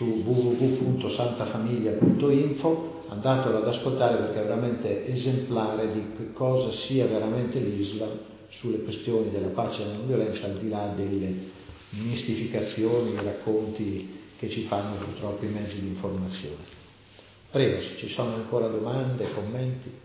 A: www.santafamiglia.info, andatelo ad ascoltare perché è veramente esemplare di che cosa sia veramente l'Islam sulle questioni della pace e della non violenza, al di là delle mistificazioni, i racconti che ci fanno purtroppo i mezzi di informazione. Prego, se ci sono ancora domande, commenti.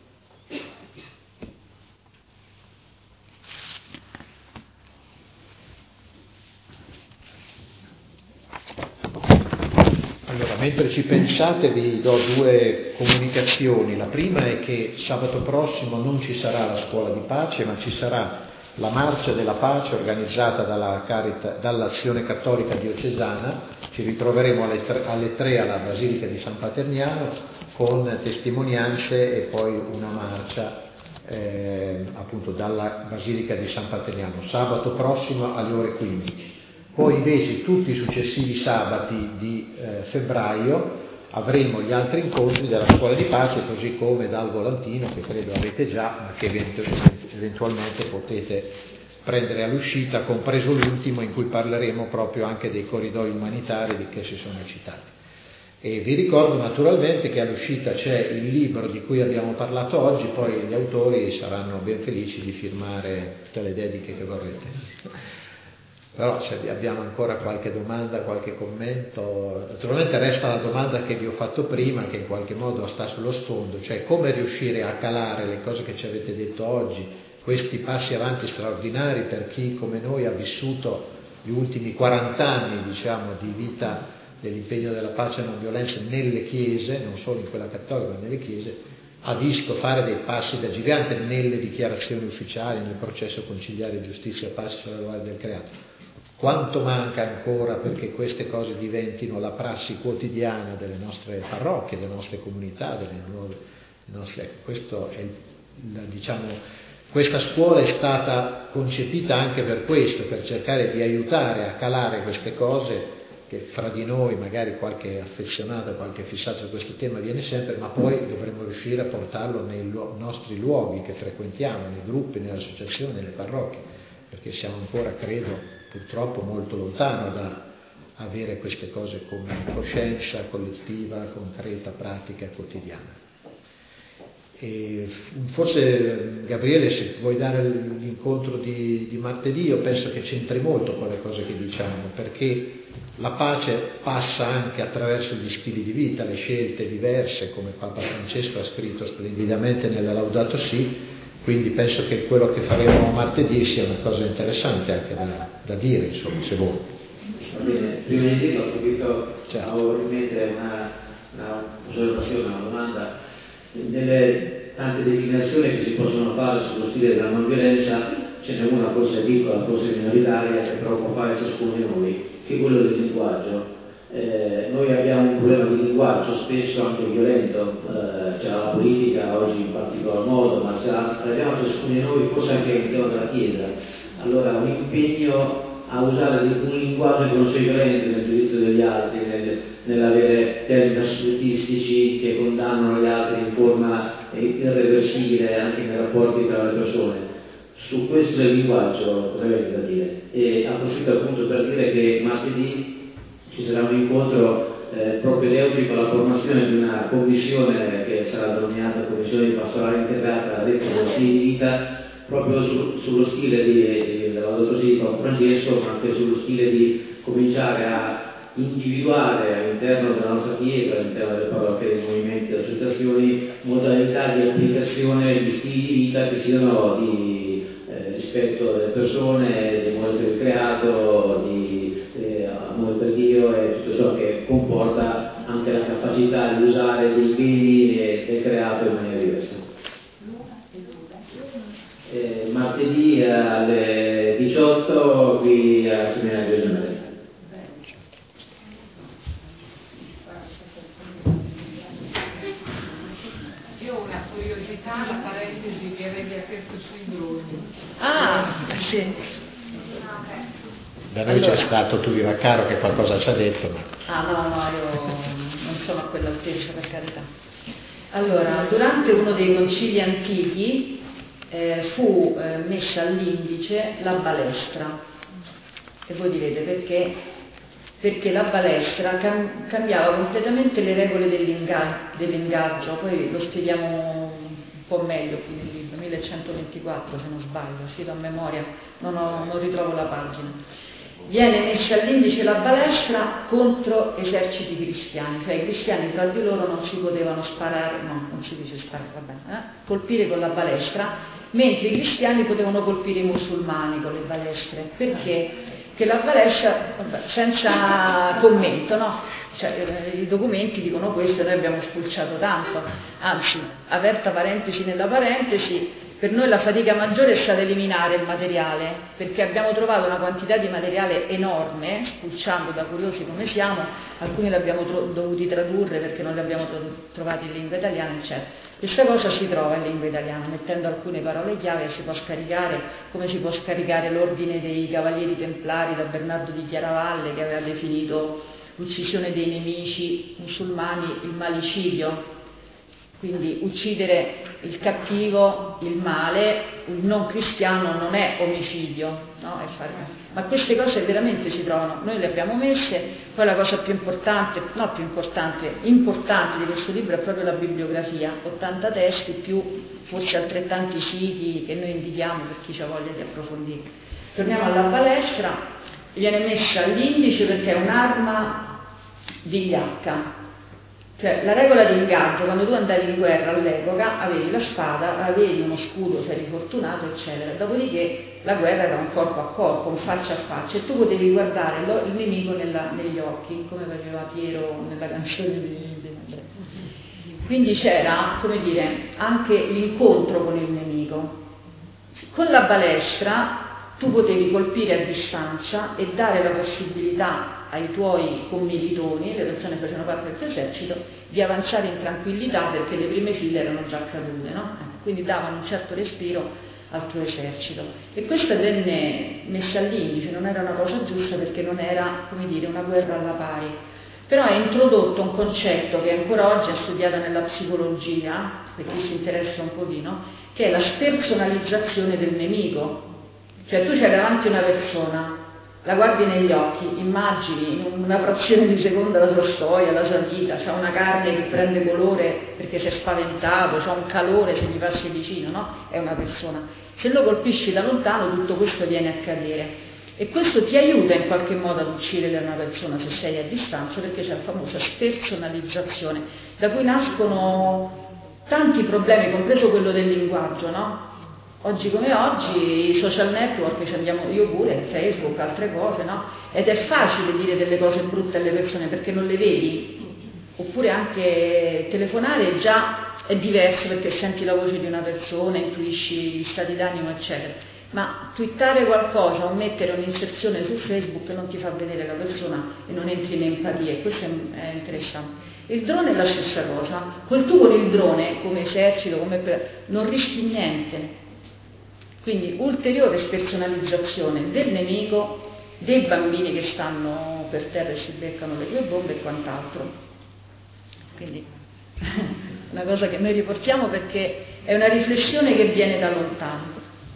A: Allora, mentre ci pensate vi do 2 comunicazioni. La prima è che sabato prossimo non ci sarà la scuola di pace, ma ci sarà la marcia della pace organizzata dall'Azione Cattolica Diocesana. Ci ritroveremo alle 3 alla Basilica di San Paterniano con testimonianze e poi una marcia appunto dalla Basilica di San Paterniano, sabato prossimo alle ore 15. Poi invece tutti i successivi sabati di febbraio avremo gli altri incontri della scuola di pace, così come dal volantino, che credo avete già, ma che eventualmente potete prendere all'uscita, compreso l'ultimo in cui parleremo proprio anche dei corridoi umanitari che si sono citati. E vi ricordo naturalmente che all'uscita c'è il libro di cui abbiamo parlato oggi, poi gli autori saranno ben felici di firmare tutte le dediche che vorrete. Però se abbiamo ancora qualche domanda, qualche commento, naturalmente resta la domanda che vi ho fatto prima, che in qualche modo sta sullo sfondo, cioè come riuscire a calare le cose che ci avete detto oggi, questi passi avanti straordinari per chi come noi ha vissuto gli ultimi 40 anni, di vita dell'impegno della pace e non violenza nelle chiese, non solo in quella cattolica, ma nelle chiese, ha visto fare dei passi da gigante nelle dichiarazioni ufficiali, nel processo conciliare giustizia e pace sulla guardia del creato. Quanto manca ancora perché queste cose diventino la prassi quotidiana delle nostre parrocchie, delle nostre comunità, questo è, questa scuola è stata concepita anche per questo, per cercare di aiutare a calare queste cose che fra di noi magari qualche affezionato, qualche fissato su questo tema viene sempre, ma poi dovremmo riuscire a portarlo nei nostri luoghi che frequentiamo, nei gruppi, nelle associazioni, nelle parrocchie, perché siamo ancora, credo, purtroppo molto lontano da avere queste cose come coscienza collettiva, concreta, pratica, quotidiana. E forse Gabriele, se vuoi dare l'incontro di martedì, io penso che c'entri molto con le cose che diciamo, perché la pace passa anche attraverso gli stili di vita, le scelte diverse, come Papa Francesco ha scritto splendidamente nella Laudato Si. Quindi penso che quello che faremo martedì sia una cosa interessante anche da dire, insomma, se vuoi.
F: Va bene, prima di dirlo approfitto
A: Certo.
F: a rimettere un'osservazione, una domanda. Nelle tante declinazioni che si possono fare sullo stile della non violenza, ce n'è una forse piccola, forse minoritaria, che però può fare ciascuno di noi, che è quello del linguaggio. Noi abbiamo un problema di linguaggio spesso anche violento, c'è la politica oggi in particolar modo, ma abbiamo ciascuno di noi, forse anche all'interno della Chiesa. Allora un impegno a usare un linguaggio che non sia violento nel giudizio degli altri, nell'avere termini assolutistici che condannano gli altri in forma irreversibile anche nei rapporti tra le persone. Su questo del linguaggio cosa avete da dire? E approfitto appunto per dire che martedì ci sarà un incontro propedeutico alla formazione di una commissione che sarà denominata Commissione di Pastorale Integrata dello stile di vita, proprio sullo stile della Laudato Si di Papa Francesco, ma anche sullo stile di cominciare a individuare all'interno della nostra Chiesa, all'interno delle parrocchie, dei movimenti, delle associazioni, modalità di applicazione di stili di vita che siano di rispetto delle persone, di amore per il creato, di amore per Dio e tutto ciò che comporta anche la capacità di usare dei beni del creato in maniera diversa. Martedì alle 18 qui al Seminario di Giovanni.
G: Io ho una curiosità, la parentesi che avevi aperto sui droni.
B: Ah, sì.
A: Da noi c'è stato Tullio Vaccaro che qualcosa ci ha detto, ma...
B: No, io non sono a quell'altezza, per carità. Allora, durante uno dei concili antichi fu messa all'indice la balestra. E voi direte perché? Perché la balestra cambiava completamente le regole dell'ingaggio, poi lo spieghiamo un po' meglio qui nel libro, 1124 se non sbaglio, cito a memoria, non ritrovo la pagina. Viene messa all'indice la balestra contro eserciti cristiani, cioè i cristiani tra di loro non si potevano sparare, no, non si dice sparare, colpire con la balestra, mentre i cristiani potevano colpire i musulmani con le balestre. Perché? Che la balestra, senza commento, no? Cioè, i documenti dicono questo, noi abbiamo spulciato tanto, anzi, aperta parentesi nella parentesi, per noi la fatica maggiore è stata eliminare il materiale, perché abbiamo trovato una quantità di materiale enorme, spulciando da curiosi come siamo, alcuni li abbiamo dovuti tradurre perché non li abbiamo trovati in lingua italiana, eccetera. Questa cosa si trova in lingua italiana, mettendo alcune parole chiave si può scaricare, come si può scaricare l'ordine dei Cavalieri Templari da Bernardo di Chiaravalle, che aveva definito l'uccisione dei nemici musulmani il malicidio. Quindi uccidere il cattivo, il male, il non cristiano non è omicidio, no? Ma queste cose veramente si trovano, noi le abbiamo messe, poi la cosa importante di questo libro è proprio la bibliografia, 80 testi più forse altrettanti siti che noi indichiamo per chi ha voglia di approfondire. Torniamo alla balestra, viene messa all'indice perché è un'arma vigliacca. Cioè, la regola di ingaggio, quando tu andavi in guerra all'epoca, avevi la spada, avevi uno scudo se eri fortunato, eccetera. Dopodiché la guerra era un corpo a corpo, un faccia a faccia, e tu potevi guardare il nemico negli occhi, come faceva Piero nella canzone di Andrea. Quindi c'era, come dire, anche l'incontro con il nemico. Con la balestra tu potevi colpire a distanza e dare la possibilità ai tuoi commilitoni, le persone che facevano parte del tuo esercito, di avanzare in tranquillità perché le prime file erano già cadute, no? Quindi davano un certo respiro al tuo esercito. E questa venne messa all'indice, non era una cosa giusta perché non era, come dire, una guerra alla pari. Però è introdotto un concetto che ancora oggi è studiato nella psicologia, per chi si interessa un pochino, che è la spersonalizzazione del nemico. Cioè tu c'hai davanti una persona, la guardi negli occhi, immagini in una frazione di seconda la sua storia, la sua vita, c'ha una carne che prende colore perché si è spaventato, c'ha un calore se gli passi vicino, no? È una persona. Se lo colpisci da lontano tutto questo viene a cadere. E questo ti aiuta in qualche modo ad uccidere una persona se sei a distanza, perché c'è la famosa spersonalizzazione, da cui nascono tanti problemi, compreso quello del linguaggio, no? Oggi come oggi i social network, ci andiamo io pure, Facebook, altre cose, no? Ed è facile dire delle cose brutte alle persone perché non le vedi, oppure anche telefonare già è diverso perché senti la voce di una persona, intuisci gli stati d'animo, eccetera. Ma twittare qualcosa o mettere un'inserzione su Facebook non ti fa vedere la persona e non entri in empatia, e questo è interessante. Il drone è la stessa cosa, tu con il drone come esercito, non rischi niente. Quindi ulteriore spersonalizzazione del nemico, dei bambini che stanno per terra e si beccano le tue bombe e quant'altro. Quindi una cosa che noi riportiamo perché è una riflessione che viene da lontano.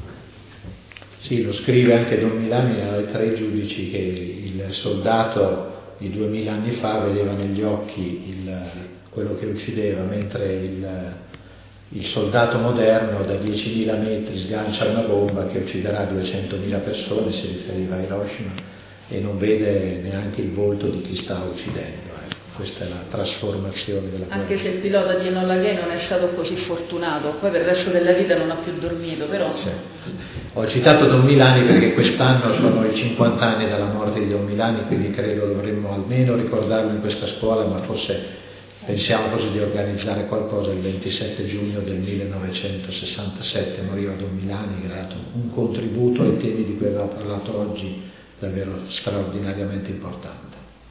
A: Sì, lo scrive anche Don Milani nella lettera ai giudici, che il soldato di 2000 anni fa vedeva negli occhi quello che uccideva, mentre il soldato moderno da 10.000 metri sgancia una bomba che ucciderà 200.000 persone, si riferiva a Hiroshima, e non vede neanche il volto di chi sta uccidendo. Questa è la trasformazione della guerra.
B: Anche se il pilota di Enola Gay non è stato così fortunato, poi per il resto della vita non ha più dormito, però...
A: Sì. Ho citato Don Milani perché quest'anno sono i 50 anni dalla morte di Don Milani, quindi credo dovremmo almeno ricordarlo in questa scuola, ma forse pensiamo così di organizzare qualcosa il 27 giugno del 1967, moriva Don Milani, che ha dato un contributo ai temi di cui abbiamo parlato oggi, davvero straordinariamente importante.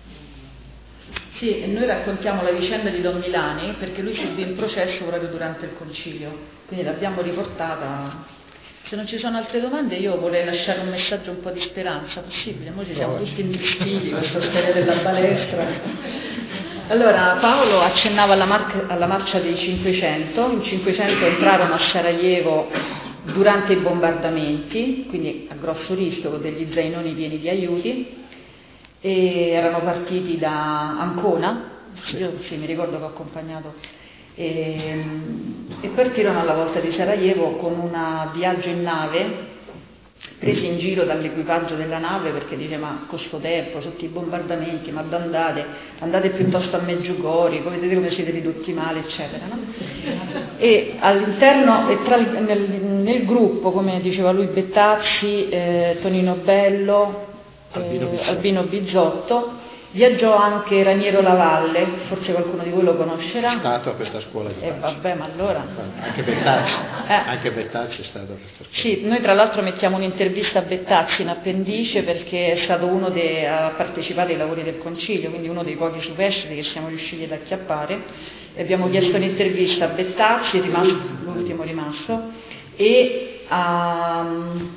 B: Sì, e noi raccontiamo la vicenda di Don Milani perché lui subì un processo proprio durante il concilio, quindi l'abbiamo riportata. Se non ci sono altre domande io vorrei lasciare un messaggio, un po' di speranza, possibile? Noi ci siamo tutti imbustiti con questa storia della balestra. Allora, Paolo accennava alla marcia dei 500, in 500 entrarono a Sarajevo durante i bombardamenti, quindi a grosso rischio con degli zainoni pieni di aiuti, e erano partiti da Ancona, io sì, mi ricordo che ho accompagnato, e partirono alla volta di Sarajevo con un viaggio in nave, presi in giro dall'equipaggio della nave perché dice ma con sto tempo, sotto i bombardamenti, ma andate piuttosto a Meggiugorje, vedete come siete ridotti male, eccetera, no? E all'interno, nel gruppo, come diceva lui, Bettazzi, Tonino Bello, Albino Bizzotto, viaggiò anche Raniero Lavalle, forse qualcuno di voi lo conoscerà.
A: È stato a questa scuola di pace.
B: Vabbè, ma allora...
A: Anche Bettazzi è stato a questa scuola.
B: Sì, noi tra l'altro mettiamo un'intervista a Bettazzi in appendice perché è stato ha partecipato ai lavori del concilio, quindi uno dei pochi superstiti che siamo riusciti ad acchiappare. E abbiamo chiesto un'intervista a Bettazzi, l'ultimo rimasto, e a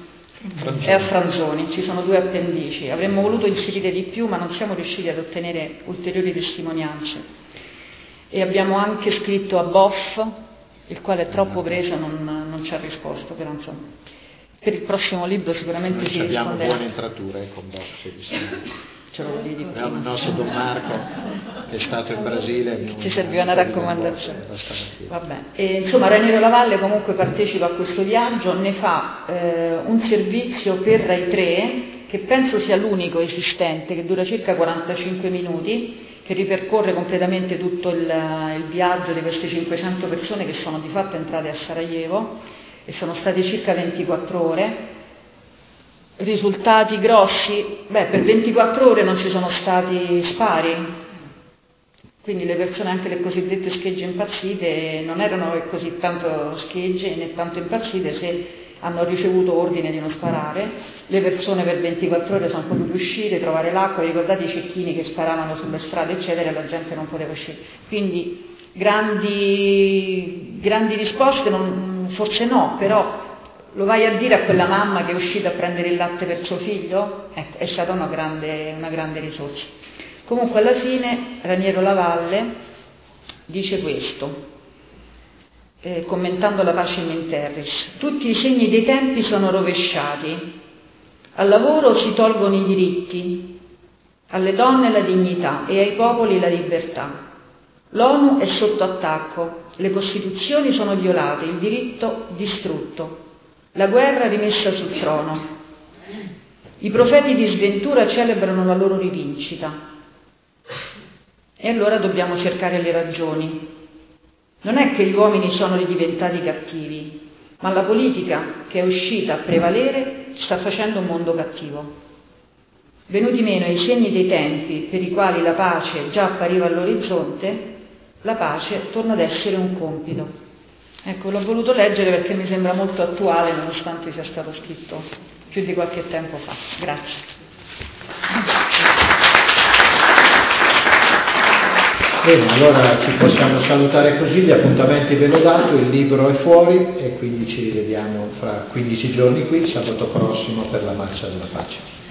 B: Franzoni, ci sono 2 appendici, avremmo voluto inserire di più ma non siamo riusciti ad ottenere ulteriori testimonianze, e abbiamo anche scritto a Boff, il quale è troppo preso, non ci ha risposto, però insomma per il prossimo libro sicuramente
A: noi
B: ci risponderà.
A: Abbiamo buone entrature con Boff,
B: ce lo volevi dire
A: il nostro Don Marco che è stato in Brasile,
B: ci serviva una raccomandazione. Vabbè. E, insomma, Raniero Lavalle comunque partecipa a questo viaggio, ne fa un servizio per Rai 3 che penso sia l'unico esistente, che dura circa 45 minuti, che ripercorre completamente tutto il viaggio di queste 500 persone che sono di fatto entrate a Sarajevo e sono state circa 24 ore. Risultati grossi? Per 24 ore non ci sono stati spari, quindi le persone, anche le cosiddette schegge impazzite, non erano così tanto schegge né tanto impazzite se hanno ricevuto ordine di non sparare. Le persone per 24 ore sono potute uscire, trovare l'acqua, ricordate i cecchini che sparavano sulle strade eccetera, e la gente non poteva uscire. Quindi grandi risposte forse no, però lo vai a dire a quella mamma che è uscita a prendere il latte per suo figlio? Ecco, è stata una grande risorsa. Comunque alla fine Raniero Lavalle dice questo, commentando la Pacem in Terris: tutti i segni dei tempi sono rovesciati, al lavoro si tolgono i diritti, alle donne la dignità e ai popoli la libertà. L'ONU è sotto attacco, le costituzioni sono violate, il diritto distrutto, la guerra rimessa sul trono. I profeti di sventura celebrano la loro rivincita. E allora dobbiamo cercare le ragioni. Non è che gli uomini sono ridiventati cattivi, ma la politica che è uscita a prevalere sta facendo un mondo cattivo. Venuti meno i segni dei tempi per i quali la pace già appariva all'orizzonte, la pace torna ad essere un compito. Ecco, l'ho voluto leggere perché mi sembra molto attuale, nonostante sia stato scritto più di qualche tempo fa. Grazie.
A: Bene, allora ci possiamo salutare così, gli appuntamenti ve l'ho dato, il libro è fuori e quindi ci rivediamo fra 15 giorni qui, sabato prossimo, per la Marcia della Pace.